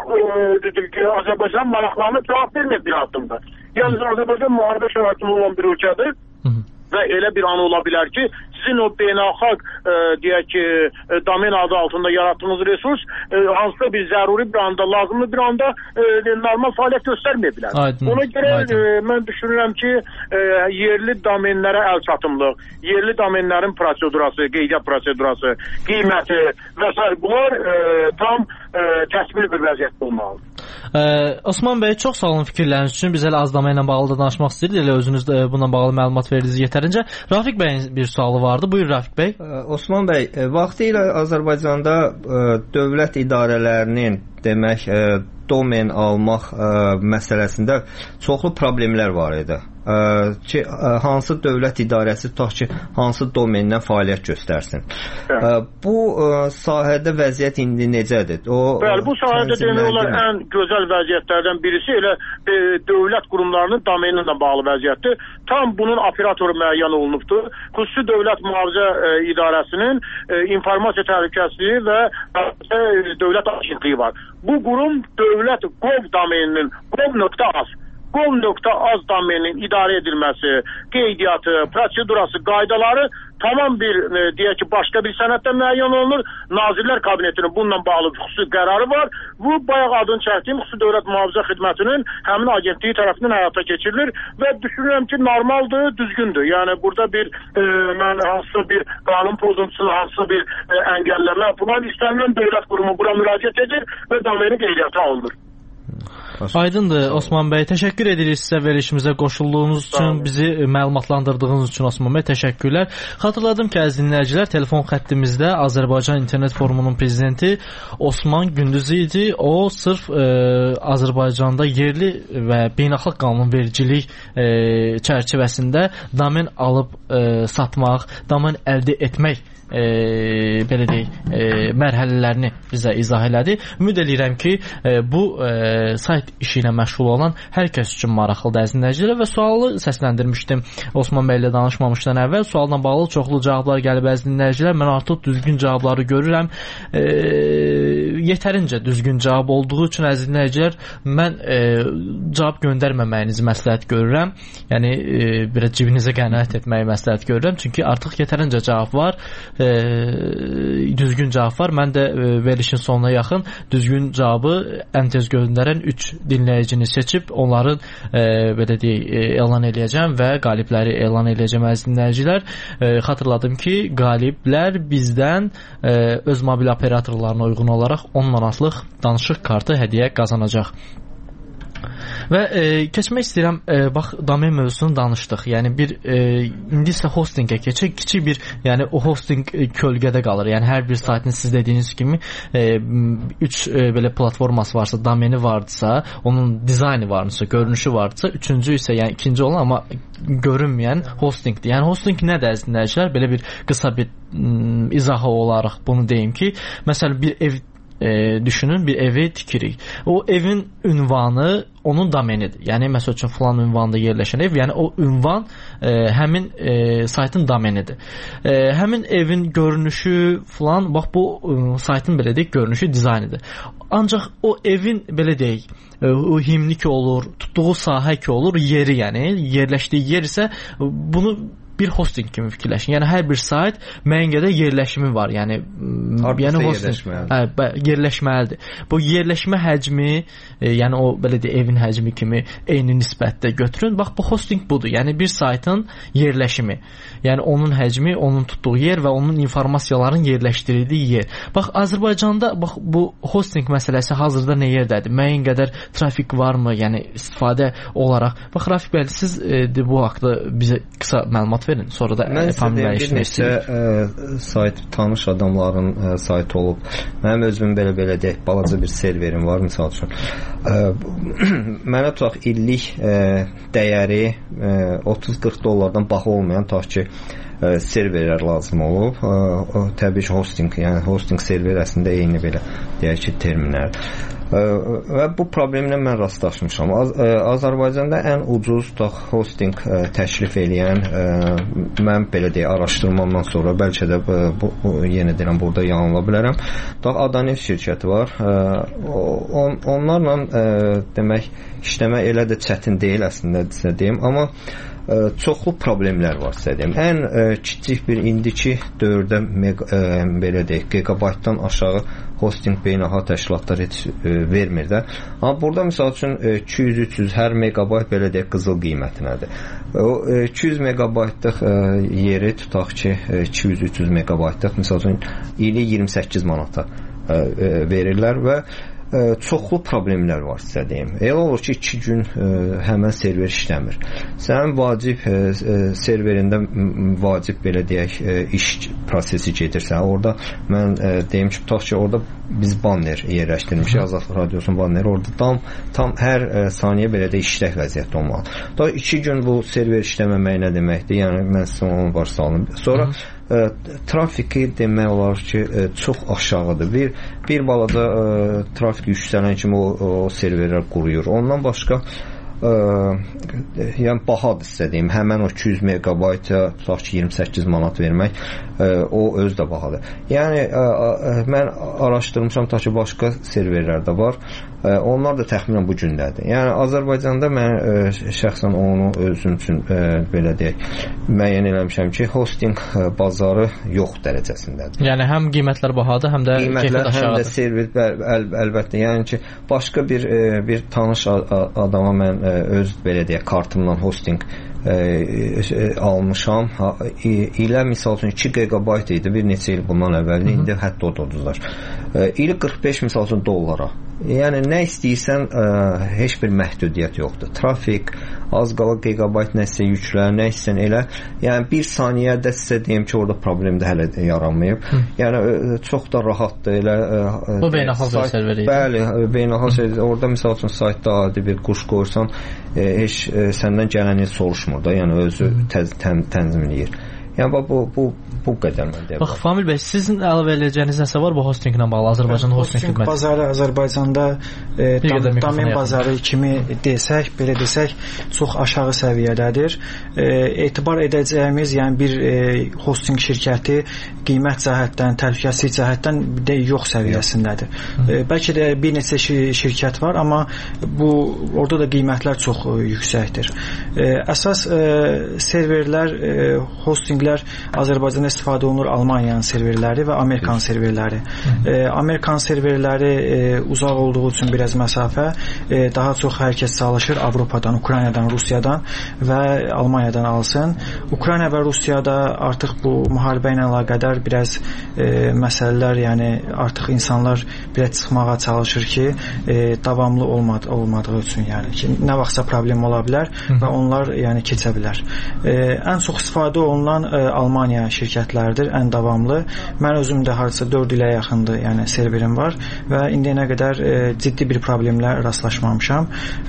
çox Azərbaycan maraqlarına cavab vermir bir addımda. Yəni Azərbaycan müharibə şəraitində olan bir ölkədir və elə bir an ola bilər ki, sizin o beynəlxalq deyək ki, domen adı altında yaratdığınız resurs hansısa bir zəruri bir anda, lazımlı bir anda normal fəaliyyət göstərməyə bilər. Ona görə mən düşünürəm ki, yerli domenlərə əl çatımlıq, yerli domenlərin prosedurası, qeydiyyat prosedurası, qiyməti və s. bunlar tam təsvir bir vəziyyətdə olmalıdır. Osman bəy, çox sağ olun fikirləriniz üçün. Biz elə az domen ilə bağlı da danışmaq istəyirdik. Elə özünüz bununla bağlı məlumat verdiniz yetərincə. Rafiq bəyin bir sualı vardı. Buyur Rafiq bəy. Osman bəy, vaxtı ilə Azərbaycanda dövlət idarələrinin demək domen almaq məsələsində çoxlu problemlər var idi. Ki, hansı dövlət idarəsi tutaq ki, hansı domendən fəaliyyət göstərsin. Bu sahədə vəziyyət indi necədir? Bəli, bu sahədə demək olar ən gözəl vəziyyətlərdən birisi elə dövlət qurumlarının domeni ilə bağlı vəziyyətdir. Tam bunun operatoru müəyyən olunubdur. Xüsusi Dövlət Mühafizə İdarəsinin informasiya təhlükəsizliyi və dövlət agentliyi var. Bu qurum dövlət gov domeninin gov.az domeninin idarə edilməsi, qeydiyyatı, prosedurası, qaydaları tamam bir deyək ki, başqa bir sənəddə müəyyən olunur. Nazirlər Kabinetinin bununla bağlı xüsusi qərarı var. Bu bayaq adını çəkdiyim Xüsusi Dövlət Mühafizə Xidmətinin həmin agentliyi tərəfindən həyata keçirilir və düşünürəm ki, normaldır, düzgündür. Yəni burada bir hansısa bir qanun pozuntusu, hansısa bir əngəlləmə, bunlar istənilən dövlət qurumu bura müraciət edir və domeni qeydiyyata alınır. Aydındır Osman bəy, təşəkkür edirik sizə verilişimizə qoşulduğunuz üçün, bizi məlumatlandırdığınız üçün Osman bəy, təşəkkürlər. Xatırladım ki, əziz dinləyicilər, telefon xəttimizdə Azərbaycan İnternet Forumunun prezidenti Osman Gündüzü idi. O sırf Azərbaycanda yerli və beynəlxalq qanunvericilik çərçivəsində domen alıb satmaq, domen əldə etmək belə deyək, mərhələlərini bizə izah elədi. Ümid edirəm ki, bu sayt işi ilə məşğul olan hər kəs üçün maraqlıdır əziz dinləyicilər və sualı səsləndirmişdim Osman bəylə danışmamışdan əvvəl. Sualla bağlı çoxlu cavablar gəlib əziz dinləyicilər. Mən artıq düzgün cavabları görürəm. Yetərincə düzgün cavab olduğu üçün əziz dinləyicilər, mən cavab göndərməməyinizi məsləhət görürəm. Yəni biraz cibinizə qənaət etməyi məsləhət görürəm. Çünki artıq yetərincə cavab var. Düzgün cavab var. Mən də verilişin sonuna yaxın düzgün cavabı ən tez göndərən 3 dinləyicini seçib onların belə deyək elan eləyəcəm və qalibləri elan eləyəcəm əziz dinləyicilər. Xatırladım ki, qaliblər bizdən öz mobil operatorlarına uyğun olaraq 10 manatlıq danışıq kartı hədiyyə qazanacaq. Və keçmək istəyirəm, bax domen mövzusunu danışdıq. Yəni indi isə hostingə keçək. Kiçik bir, yəni o hosting kölgədə qalır. Yəni hər bir saytın siz dediyiniz kimi 3 belə platforması varsa, domeni vardısa, onun dizaynı varsa, görünüşü vardısa, üçüncü isə yəni ikinci olan amma görünməyən hostingdir. Yəni hosting nədir əziz dinləyicilər? Belə bir qısa bir izahı olaraq bunu deyim ki, məsələn bir ev düşünün, bir evi tikirik. O evin ünvanı onun domenidir. Yəni məsəl üçün falan ünvanda yerləşən ev, yəni o ünvan həmin saytın domenidir. Həmin evin görünüşü falan, bax bu saytın belə deyək görünüşü, dizaynıdır. Ancaq o evin belə deyək o himni ki olur, tutduğu sahə ki olur, yeri yəni yerləşdiyi yer isə bunu bir hosting kimi fikirləşin. Yəni hər bir sayt müəyyən qədər yerləşimi var. Yəni hosting yerləşməlidir. Bu yerləşmə həcmi, yəni o belə də evin həcmi kimi eyni nisbətdə götürün. Bax bu hosting budur. Yəni bir saytın yerləşimi. Yəni onun həcmi, onun tutduğu yer və onun informasiyaların yerləşdirildiyi yer. Bax Azərbaycanda bax bu hosting məsələsi hazırda nə yerdədir? Müəyyən qədər trafik varmı? Yəni istifadə olaraq. Bax Rafiq bəy, siz bu haqqda bizə qısa məlumat verin. Sonra da bir neçə sayt tanış adamların saytı olub. Mənim özümün belə deyək, balaca bir serverim var misal üçün. Mənə tutaq illik dəyəri 30-40 dollardan baha olmayan tutaq ki serverlər lazım olub. Təbii ki hosting, yəni hosting server əslində eyni belə deyək ki terminlər. Və bu problemlə mən rastlaşmışam. Azərbaycanda ən ucuz hosting təklif eləyən mən belə deyək araşdırmamdan sonra bəlkə də yenə deyirəm burada yanıla bilərəm. Adanet şirkəti var. Onlarla demək işləmək elə də çətin deyil əslində sizə deyim, amma çoxlu problemlər var sizə deyim. Ən kiçik bir indiki dövrdə belə deyək gigabaytdan aşağı hosting beynəlxalq təşkilatlar heç vermir də. Amma burada misal üçün 200-300 hər megabayt belə deyək qızıl qiymətinədir. O 200 megabaytlıq yeri tutaq ki 200-300 megabaytlıq misal üçün ili 28 manata verirlər və çoxlu problemlər var sizə deyim. Elə olur ki 2 gün həmən server işləmir. Sənin vacib serverində vacib belə deyək iş prosesi gedirsə, orada mən deyim ki, tutaq ki orada biz banner yerləşdirmişik, Azadlıq Radiosunun banneri orada tam hər saniyə belə də işlək vəziyyətdə olmalı. Da 2 gün bu server işləməmək nə deməkdir? Yəni mən sizə onu varsa alım. Sonra trafiki demək olar ki çox aşağıdır. Bir balaca trafik yüksələn kimi o serverlər quruyur. Ondan başqa yəni bahadır sizə deyim. Həmən o 200 megabayta tutaq ki 28 manat vermək o öz də bahadır. Yəni mən araşdırmışam ta ki başqa serverlər də var. Onlar da təxminən bu gündədir. Yəni Azərbaycanda mən şəxsən onu özüm üçün belə deyək müəyyən eləmişəm ki hosting bazarı yox dərəcəsindədir. Yəni həm qiymətlər bahadır, həm də qiymətlər həm də server əlbəttə. Yəni ki başqa bir tanış adama mən öz belə deyək kartımdan hosting almışam. İlə misal üçün 2 GB idi bir neçə il bundan əvvəl, indi hətta o da uduzlar. İli 45 misal üçün dollara. Yəni nə istəyirsən heç bir məhdudiyyət yoxdur. Trafik, az qala gigabayt nəsə yüklər, nə istəyirsən elə. Yəni bir saniyədə sizə deyim ki, orada problem də hələ yaranmayıb. Yəni çox da rahatdır elə. Bu beynəlxalq serveri idi. Bəli, beynəlxalq serveri. Orada misal üçün saytda adi bir quş qoyursan, heç səndən gələni soruşmur da, yəni özü tənzim eləyir. Yəni bu qədər mən deyirəm. Bax Famil bəy, sizin əlavə edəcəyiniz nəsə var bu hostinglə bağlı? Azərbaycan hosting xidməti. Bazarı Azərbaycanda domen bazarı kimi desək, belə desək, çox aşağı səviyyədədir. Etibar edəcəyimiz, yəni bir hosting şirkəti qiymət cəhətdən, təhlükəsizlik cəhətdən də yox səviyyəsindədir. Bəlkə də bir neçə şirkət var, amma orada da qiymətlər çox yüksəkdir. Əsas serverlər, hostinglər deyirlər Azərbaycanda istifadə olunur Almaniyanın serverləri və Amerikan serverləri. Amerikan serverləri uzaq olduğu üçün biraz məsafə, daha çox hər kəs çalışır Avropadan, Ukraynadan, Rusiyadan və Almaniyadan alsın. Ukrayna və Rusiyada artıq bu müharibə ilə əlaqədar biraz məsələlər, yəni artıq insanlar biraz çıxmağa çalışır ki, davamlı olmadığı üçün, yəni ki, nə vaxtsa problem ola bilər və onlar yəni keçə bilər. Ən çox istifadə olunan Almaniya şirkətləridir, ən davamlı. Mən özüm də hardasa 4 ilə yaxındır, yəni serverim var və indiyənə qədər ciddi bir problemlə rastlaşmamışam.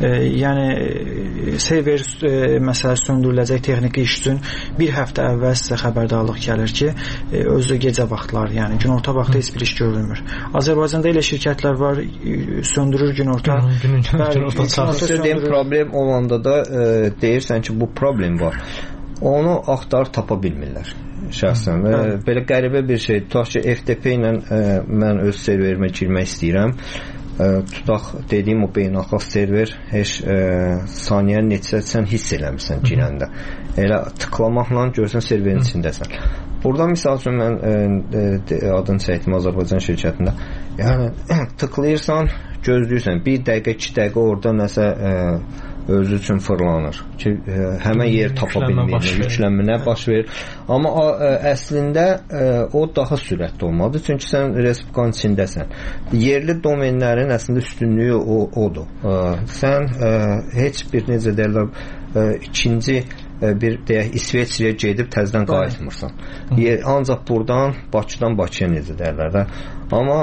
Yəni server məsələ söndürüləcək texniki iş üçün bir həftə əvvəl sizə xəbərdarlıq gəlir ki, özü gecə vaxtlar, yəni günorta vaxtı heç bir iş görülmür. Azərbaycanda elə şirkətlər var, söndürür günorta. Söylədiyim problem olanda da deyirsən ki, bu problem var. Onu axtarıb tapa bilmirlər şəxsən. Belə qəribə bir şey. Tutaq ki, FTP ilə mən öz serverimə girmək istəyirəm. Tutaq dediyim o beynəlxalq server heç saniyə neçə sən hiss eləmirsən girəndə. Elə tıklamaqla görsən serverin içindəsən. Burada misal üçün mən adını çəkdim Azərbaycan şirkətində. Yəni tıklayırsan, gözləyirsən 1 dəqiqə, 2 dəqiqə orada nəsə özü üçün fırlanır ki, həmən yer tapa bilmir, yüklənmə baş verir. Amma əslində o daha sürətli olmalıdır, çünki sən respublikanın içindəsən. Yerli domenlərin əslində üstünlüyü odur. Sən heç bir necə deyirlər, ikinci bir deyək İsveçrəyə gedib təzədən qayıtmırsan. Ancaq buradan Bakıdan Bakıya necə deyirlər də. Amma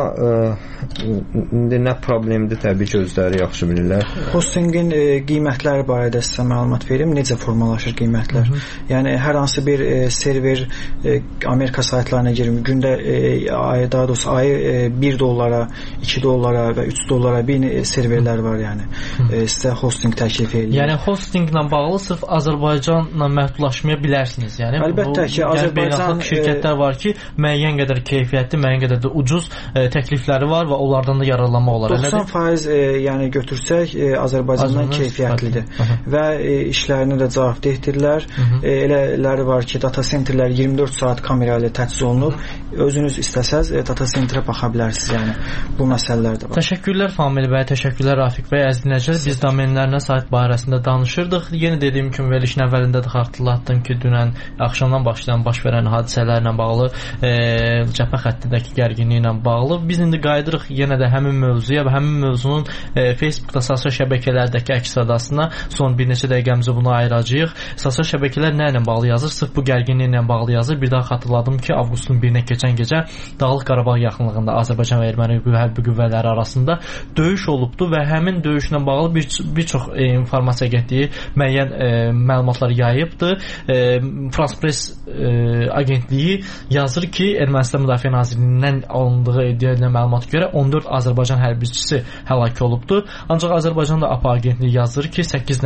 indi nə problemdir, təbii ki, özləri yaxşı bilirlər. Hostingin qiymətləri barədə sizə məlumat verim. Necə formalaşır qiymətlər? Yəni hər hansı bir server Amerika saytlarına girir. Gündə daha doğrusu ayı $1, $2 və $3 bir serverlər var, yəni. Sizə hosting təklif edir. Yəni hostinglə bağlı sırf Azərbaycanla məhdudlaşmaya bilərsiniz. Yəni əlbəttə ki, Azərbaycan şirkətlər var ki, müəyyən qədər keyfiyyətli, müəyyən qədər də ucuz təklifləri var və onlardan da yararlanmaq olar. 90% yəni götürsək Azərbaycandan keyfiyyətlidir və işlərini də cavabdehdirlər. Elələri var ki, data centerlər 24 saat kamera ilə təchiz olunub. Özünüz istəsəz data centerə baxa bilərsiniz, yəni bu məsələlər də var. Təşəkkürlər Famil bəy, təşəkkürlər Rafiq bəy. Əziz dinləyicilər, biz domenlərlə sayt barəsində danışırdıq. Yenə dediyim kimi verilişin əvvəlində də xatırlatdım ki, dünən axşamdan başlayan baş verən hadisələrlə bağlı, cəbhə xəttindəki gərginliklə bağlı biz indi qayıdırıq yenə də həmin mövzuya və həmin mövzunun Facebookda, sosial şəbəkələrdəki əks-sədasına son bir neçə dəqiqəmizi buna ayıracağıq. Sosial şəbəkələr nə ilə bağlı yazır? Sırf bu gərginliklə bağlı yazır. Bir daha xatırladım ki, avqustun 1-nə keçən gecə Dağlıq Qarabağ yaxınlığında Azərbaycan və Erməni hərbi qüvvələri arasında döyüş olubdu və həmin döyüşlə bağlı bir çox informasiya getdiyi müəyyən məlumatlar yayıbdı. France Press agentliyi yazır ki, Ermənistan Müdafiə Nazirliyindən alındığı iddialı məlumata görə 14 Azərbaycan hərbiçisi həlak olubdu. Ancaq Azərbaycan da APA agentliyi yazır ki, 8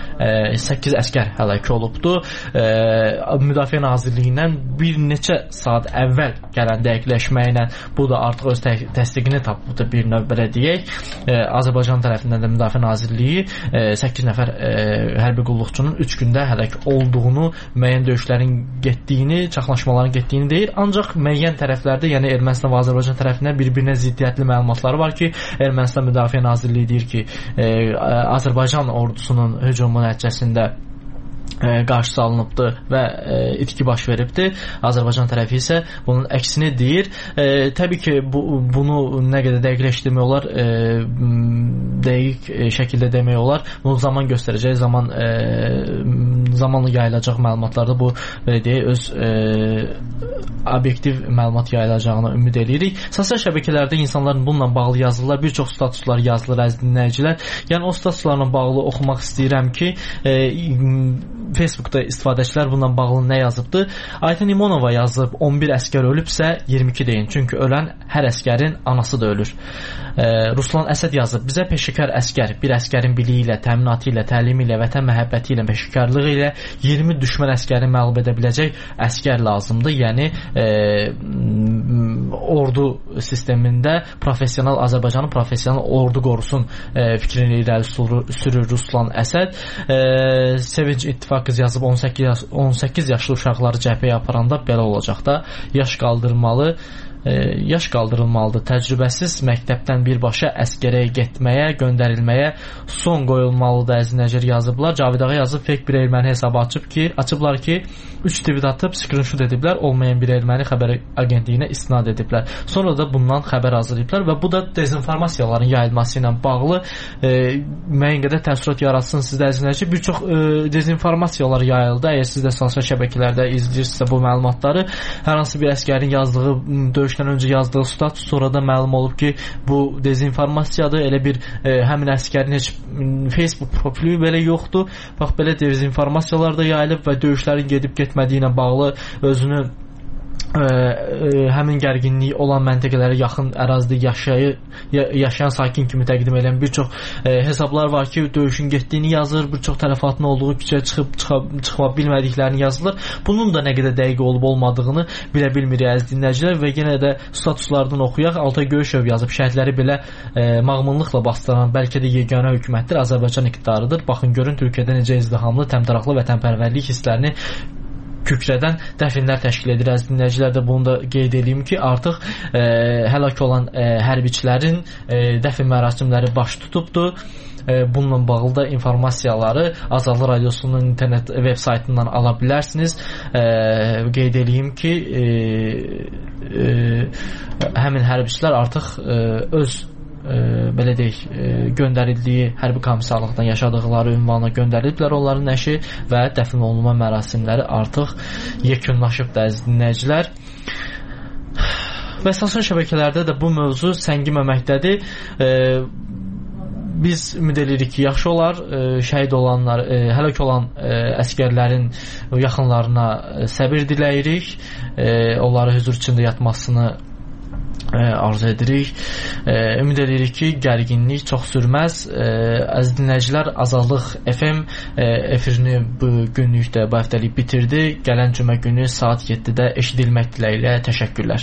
əskər həlak olubdu. Müdafiə Nazirliyindən bir neçə saat əvvəl gələn dəqiqləşməklə bu da artıq öz təsdiqini tapıbdı, bir növ belə deyək. Azərbaycan tərəfindən də Müdafiə Nazirliyi 8 nəfər hərbi qulluqçunun 3 gündə həlak olduğunu, müəyyən döyüşlərin getdiyini, çaxnaşmaların getdiyini deyir. Ancaq müəyyən tərəflərdə, yəni Ermənistan və Azərbaycan tərəfindən bir-birinə ziddiyyətli məlumatları var ki, Ermənistan Müdafiə Nazirliyi deyir ki, Azərbaycan ordusunun hücumu nəticəsində qarşısı alınıbdı və itki baş veribdi. Azərbaycan tərəfi isə bunun əksini deyir. Təbii ki, bunu nə qədər dəqiqləşdirmək olar, dəqiq şəkildə demək olar. Bunu zaman göstərəcək, zamanla yayılacaq məlumatlarda bu deyək, öz obyektiv məlumat yayılacağına ümid edirik. Sosial şəbəkələrdə insanların bununla bağlı yazırlar, bir çox statuslar yazılır, əziz dinləyicilər. Yəni o statuslarla bağlı oxumaq istəyirəm ki, Facebookda istifadəçilər bununla bağlı nə yazıbdı? Ayten İmonova yazıb, 11 əskər ölübsə 22 deyin. Çünki ölən hər əskərin anası da ölür. Ruslan Əsəd yazıb, bizə peşəkar əskər, bir əskərin biliyi ilə, təminatı ilə, təlimi ilə, vətən məhəbbəti ilə, peşəkarlığı ilə 20 düşmən əskərini məğlub edə biləcək əskər lazımdır. Yəni ordu sistemində professional Azərbaycanın professional ordu qorusun fikrini irəli sürür Ruslan Əsəd. Sevinç İttifaqı yazıb 18 yaşlı uşaqları cəbhəyə aparanda belə olacaq da, yaş qaldırılmalıdır. Təcrübəsiz məktəbdən birbaşa əskərəyə getməyə, göndərilməyə son qoyulmalıdır əzinəcər yazıblar. Cavidağa yazıb fake bir erməni hesabı açıblar ki 3 tweet atıb screenshot ediblər, olmayan bir erməni xəbər agentliyinə istinad ediblər. Sonra da bundan xəbər hazırlayıblar və bu da dezinformasiyaların yayılması ilə bağlı müəyyən qədər təəssürat yaratsın sizdə əzinəcər. Bir çox dezinformasiyalar yayıldı. Əgər siz də sosial şəbəkələrdə izləyirsinizsə bu məlumatları, hər hansı bir əskərin yazdığı döyüşdən öncə yazdığı status sonra da məlum olub ki, bu dezinformasiyadır. Elə bir həmin əskərin heç Facebook profili belə yoxdur. Bax, belə dezinformasiyalar da yayılıb və döyüşlərin gedib getmədiyi ilə bağlı özünü həmin gərginlik olan məntəqələrə yaxın ərazidə yaşayan sakin kimi təqdim edən bir çox hesablar var ki, döyüşün getdiyini yazır, bir çox tələfatın olduğu küçəyə çıxa bilmədiklərini yazılır. Bunun da nə qədər dəqiq olub olmadığını bilə bilmirik əziz dinləyicilər və yenə də statuslardan oxuyaq. Altay Göyüşev yazıb, şəhidləri belə mağmunluqla bastıran bəlkə də yeganə hökumətdir Azərbaycan iqtidarıdır. Baxın görün Türkiyədə necə izdihamlı, təmtəraqlı vətənpərvərlik hisslərini kükrədən dəfinlər təşkil edir. Əziz dinləyicilər də bunu da qeyd edeyim ki, artıq həlak olan hərbiçilərin dəfn mərasimləri baş tutubdur. Bununla bağlı da informasiyaları Azadlıq Radiosunun internet veb saytından ala bilərsiniz. Qeyd edeyim ki, həmin hərbiçilər artıq öz belə deyək, göndərildiyi hərbi komissarlıqdan yaşadıqları ünvana göndəriliblər onların nəşi və dəfn olunma mərasimləri artıq yekunlaşıbdır əziz dinləyicilər. Və sosial şəbəkələrdə də bu mövzu səngiməməkdədir. Biz ümid edirik ki, yaxşı olar. Şəhid olanlar, həlak olan əskərlərin yaxınlarına səbir diləyirik. Onları hüzur içində yatmasını arzu edirik. Ümid edirik ki, gərginlik çox sürməz. Əziz dinləyicilər, Azadlıq FM efirini bu günlük də bu həftəlik bitirdi. Gələn cümə günü saat 7-də eşidilmək diləyilə təşəkkürlər.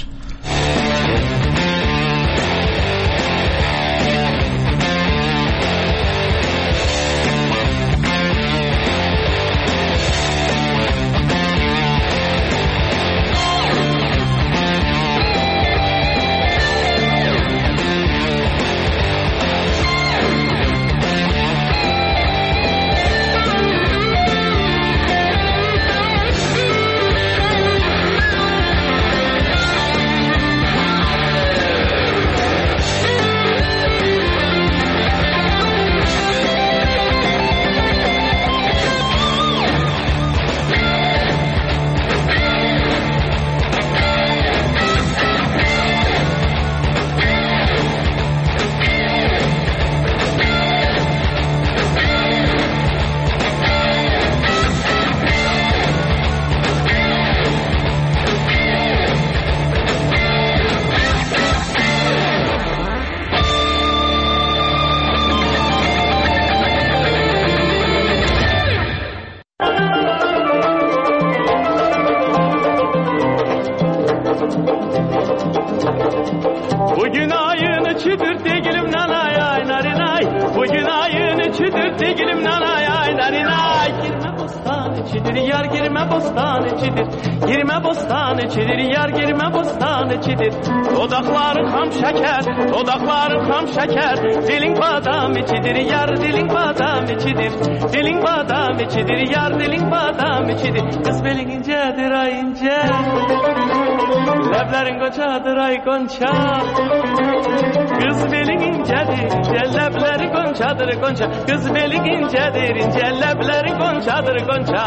Dodaqların xam şəkər, dodaqların xam şəkər, dilin badam içidir, yar dilin badam içidir, dilin badam içidir, yar dilin badam içidir. Qız belin incədir ay incə, ləblərin qonçadır ay qonça. Qız belin incədir, incə, ləbləri qonçadır qonça. Qız belin incədir, incə, ləbləri qonçadır qonça.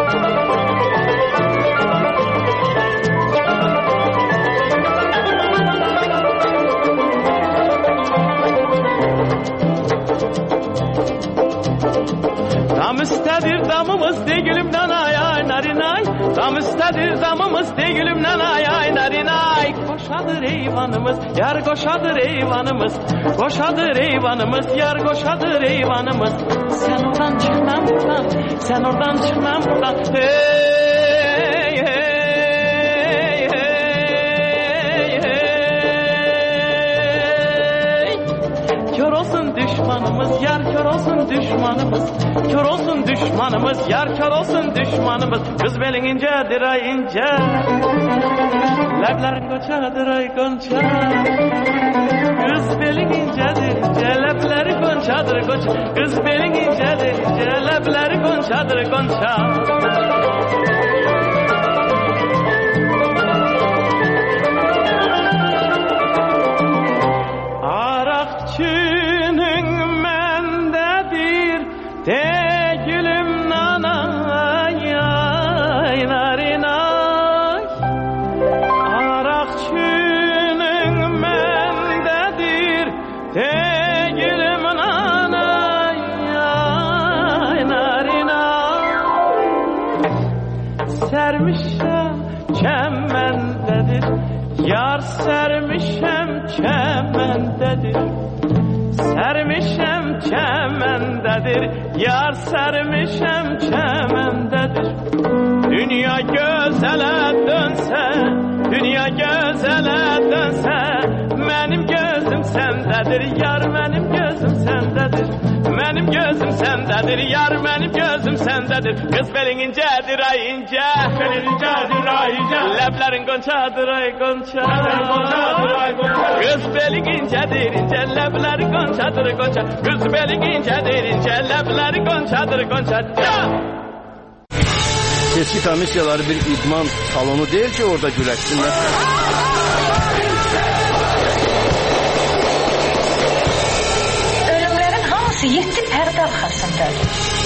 Dam üstədir damımız de gülümdən ay ay narinay. Dam üstədir damımız de gülümdən ay ay narinay. Qoşadır eyvanımız, yar qoşadır eyvanımız. Qoşadır eyvanımız, yar qoşadır eyvanımız. Sən oradan çıx mən buradan, sən oradan çıx mən buradan. Hey hey hey hey hey. düşmanımız, yar kör olsun düşmanımız. Kör olsun düşmanımız, yar kör olsun düşmanımız. Kız belin incedir ay ince, leblerin koçadır ay konça. Kız belin incedir ince, lebleri konçadır konça. Kız belin incedir ince, lebleri konçadır konça. Arakçının mendedir tegülüm nanay ay narinay. Arakçının mendedir tegülüm nanay ay narinay. Sermişem çemendedir, yar sermişem çemendedir. Sermişem çemendedir, yar sermişem çemendedir. Dünya gözele dönse, dünya gözele dönse, benim gözüm sendedir, yar benim gözüm sendedir. Benim gözüm sendedir, yar benim gözüm sendedir. Kız belin incedir ay ince, belin incedir ay ince, leblerin gonçadır ay gonça. Kız belin incedir ince, lebleri gonçadır gonça. Kız belin incedir ince, lebleri gonçadır gonça. Seçki komissiyaları bir idman salonu değil ki orada güləşsinlər. Ölümlerin hamısı 7 pərdə arxasındadır.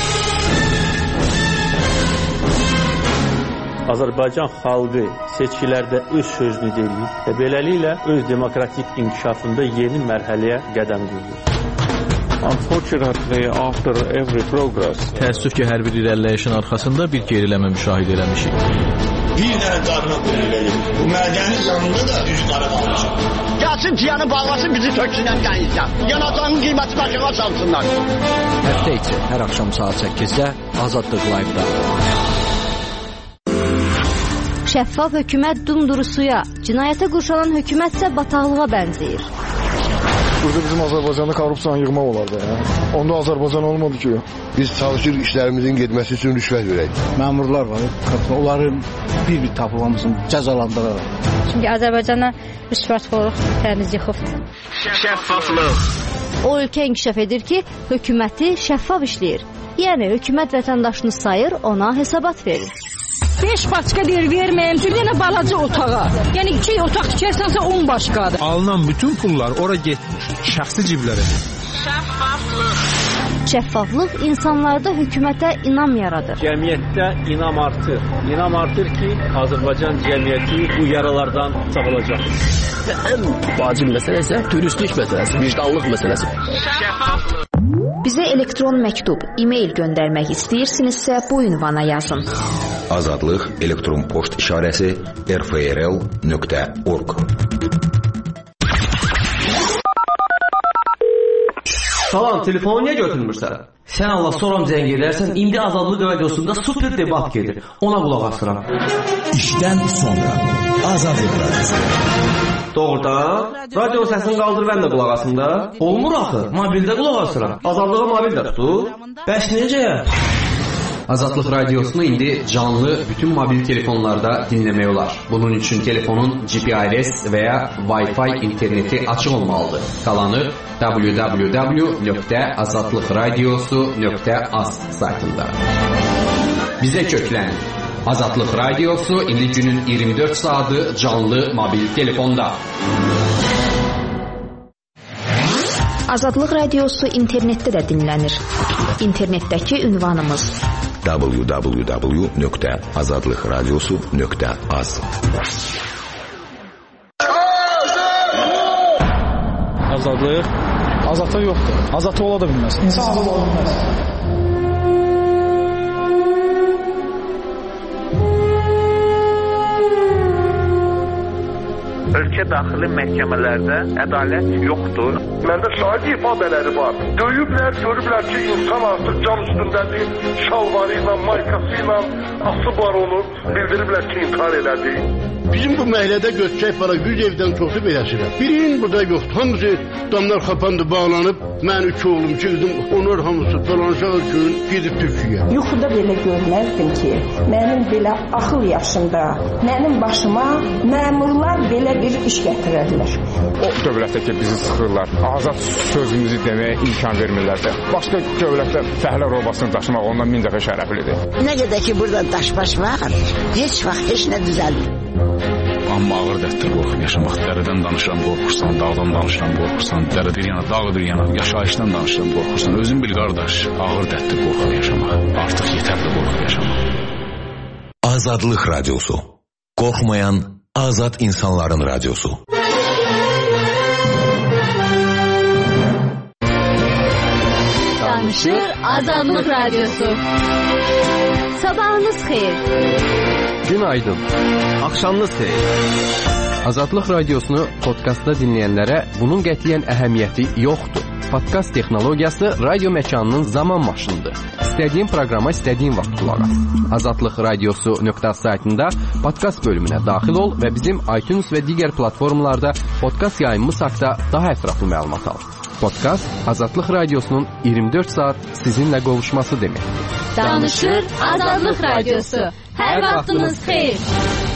Azərbaycan xalqı seçkilərdə öz sözünü deyir və beləliklə öz demokratik inkişafında yeni mərhələyə qədəm qoyur. Unfortunately, after every progress, təəssüf ki, hər bir irəliləyişin arxasında bir geriləmə müşahidə eləmişik. Bir dənə qarına qoyulur. Bu mədənin yanında da üz qara qalmışıq. Gəlsin tiyanı bağlasın, bizi töksünlər gəlirlər. Yanacağın qiyməti başına çalsınlar. Həftə içi hər axşam saat 8-də Azadlıq Live-da. Şəffaf hökumət dumduru suya, cinayətə qurşalan hökumətsə bataqlığa bənzəyir. Burada bizim Azərbaycanda korrupsiyanı yığmaq olardı. Onda Azərbaycan olmadı ki. Biz çalışır işlərimizin getməsi üçün rüşvət verək. Məmurlar var, onların bir-bir tapılmasını cəzalandıraraq. Çünki Azərbaycana rüşvətxorluq təmiz yıxıbdır. Şəffaflıq. O ölkə inkişaf edir ki, hökuməti şəffaf işləyir. Yəni hökumət vətəndaşını sayır, ona hesabat verir. 5 başqa deyir verməyəm, çünki yenə balaca otağa. Yəni 2 otaq tikərsənsə 10 başqadır. Alınan bütün pullar ora getmiş, şəxsi ciblərə. Şəffaflıq. Şəffaflıq insanlarda hökumətə inam yaradır. Cəmiyyətdə inam artır. İnam artır ki, Azərbaycan cəmiyyəti bu yaralardan sağalacaq. Ən vacib məsələ isə dürüstlük məsələsi, vicdanlıq məsələsi. Şəffaflıq. Bizə elektron məktub, e-mail göndərmək istəyirsinizsə bu ünvana yazın. Azadlıq elektron poçt işarəsi rfrl.org. Salam, telefonu niyə götürmürsən? Sən Allah soram zəng edərsən, indi Azadlıq radiosunda super debat gedir. Ona qulaq asıram. İşdən sonra Azadlıq radiosu. Doğrudan, radio səsini qaldır, mən də qulaq asım da. Olmur axı, mobildə qulaq asıram. Azadlığa mobildə tutur. Bəs necə? Azadlıq radiosunu indi canlı bütün mobil telefonlarda dinləmək olar. Bunun üçün telefonun GPRS və ya Wi-Fi interneti açıq olmalıdır. Qalanı www.azadlıqradiosu.az saytında. Bizə köklən. Azadlıq radiosu indi günün 24 saatı canlı mobil telefonda. Azadlıq radiosu internetdə də dinlənir. İnternetdəki ünvanımız www.azadlıqradiosu.az. Azadlıq? Azadlıq yoxdur. Azadlıq ola da bilməz. İnsan azad ola bilməz. Ölkə daxili məhkəmələrdə ədalət yoxdur. Məndə şahid ifadələri var. Döyüblər, görüblər ki, insan artıq cam üstündədir, şalvarı ilə, maykası ilə asıb var onu. Bildiriblər ki, intihar elədi. Bizim bu məhəllədə göçəcək para 100 evdən çoxdur beləsirə. Birinin burada yoxdur. Hamısı damlar kapandı, bağlanıb. Mən 2 oğlum, 2 qızım, onlar hamısı dolanışaq üçün gedib Türkiyəyə. Yuxuda belə görməzdim ki, mənim belə axıl yaşında, mənim başıma məmurlar belə bir iş gətirərlər. O dövlətdəki bizi sıxırlar, azad sözümüzü deməyə imkan vermirlər də. Başqa dövlətdə fəhlə robasını daşımaq ondan 1000 dəfə şərəflidir. Nə qədər ki, burada daş-baş var, heç vaxt heç nə düzəlmir. Amma ağır dərddir qorxub yaşamaq. Dərədən danışıram, qorxursan, dağdan danışıram, qorxursan, dərədir yana, dağdır yana, yaşayışdan danışıram, qorxursan. Özün bil qardaş, ağır dərddir qorxub yaşamaq. Artıq yetərli qorxub yaşamaq. Azadlıq Radyosu. Qorxmayan azad insanların radyosu. Danışır Azadlıq Radyosu. Sabahınız xeyir. Günaydın. Axşamınız xeyir. Azadlıq Radiosunu podkastda dinləyənlərə bunun qətiyyən əhəmiyyəti yoxdur. Podkast texnologiyası radio məkanının zaman maşınıdır. İstədiyin proqrama istədiyin vaxt qulaq as. Azadlıq Radiosu.az saytında podkast bölümünə daxil ol və bizim iTunes və digər platformalarda podkast yayımımız haqqında daha ətraflı məlumat al. Podkast Azadlıq Radiosunun 24 saat sizinlə qovuşması deməkdir. Danışır Azadlıq Radiosu. Hər vaxtınız xeyir.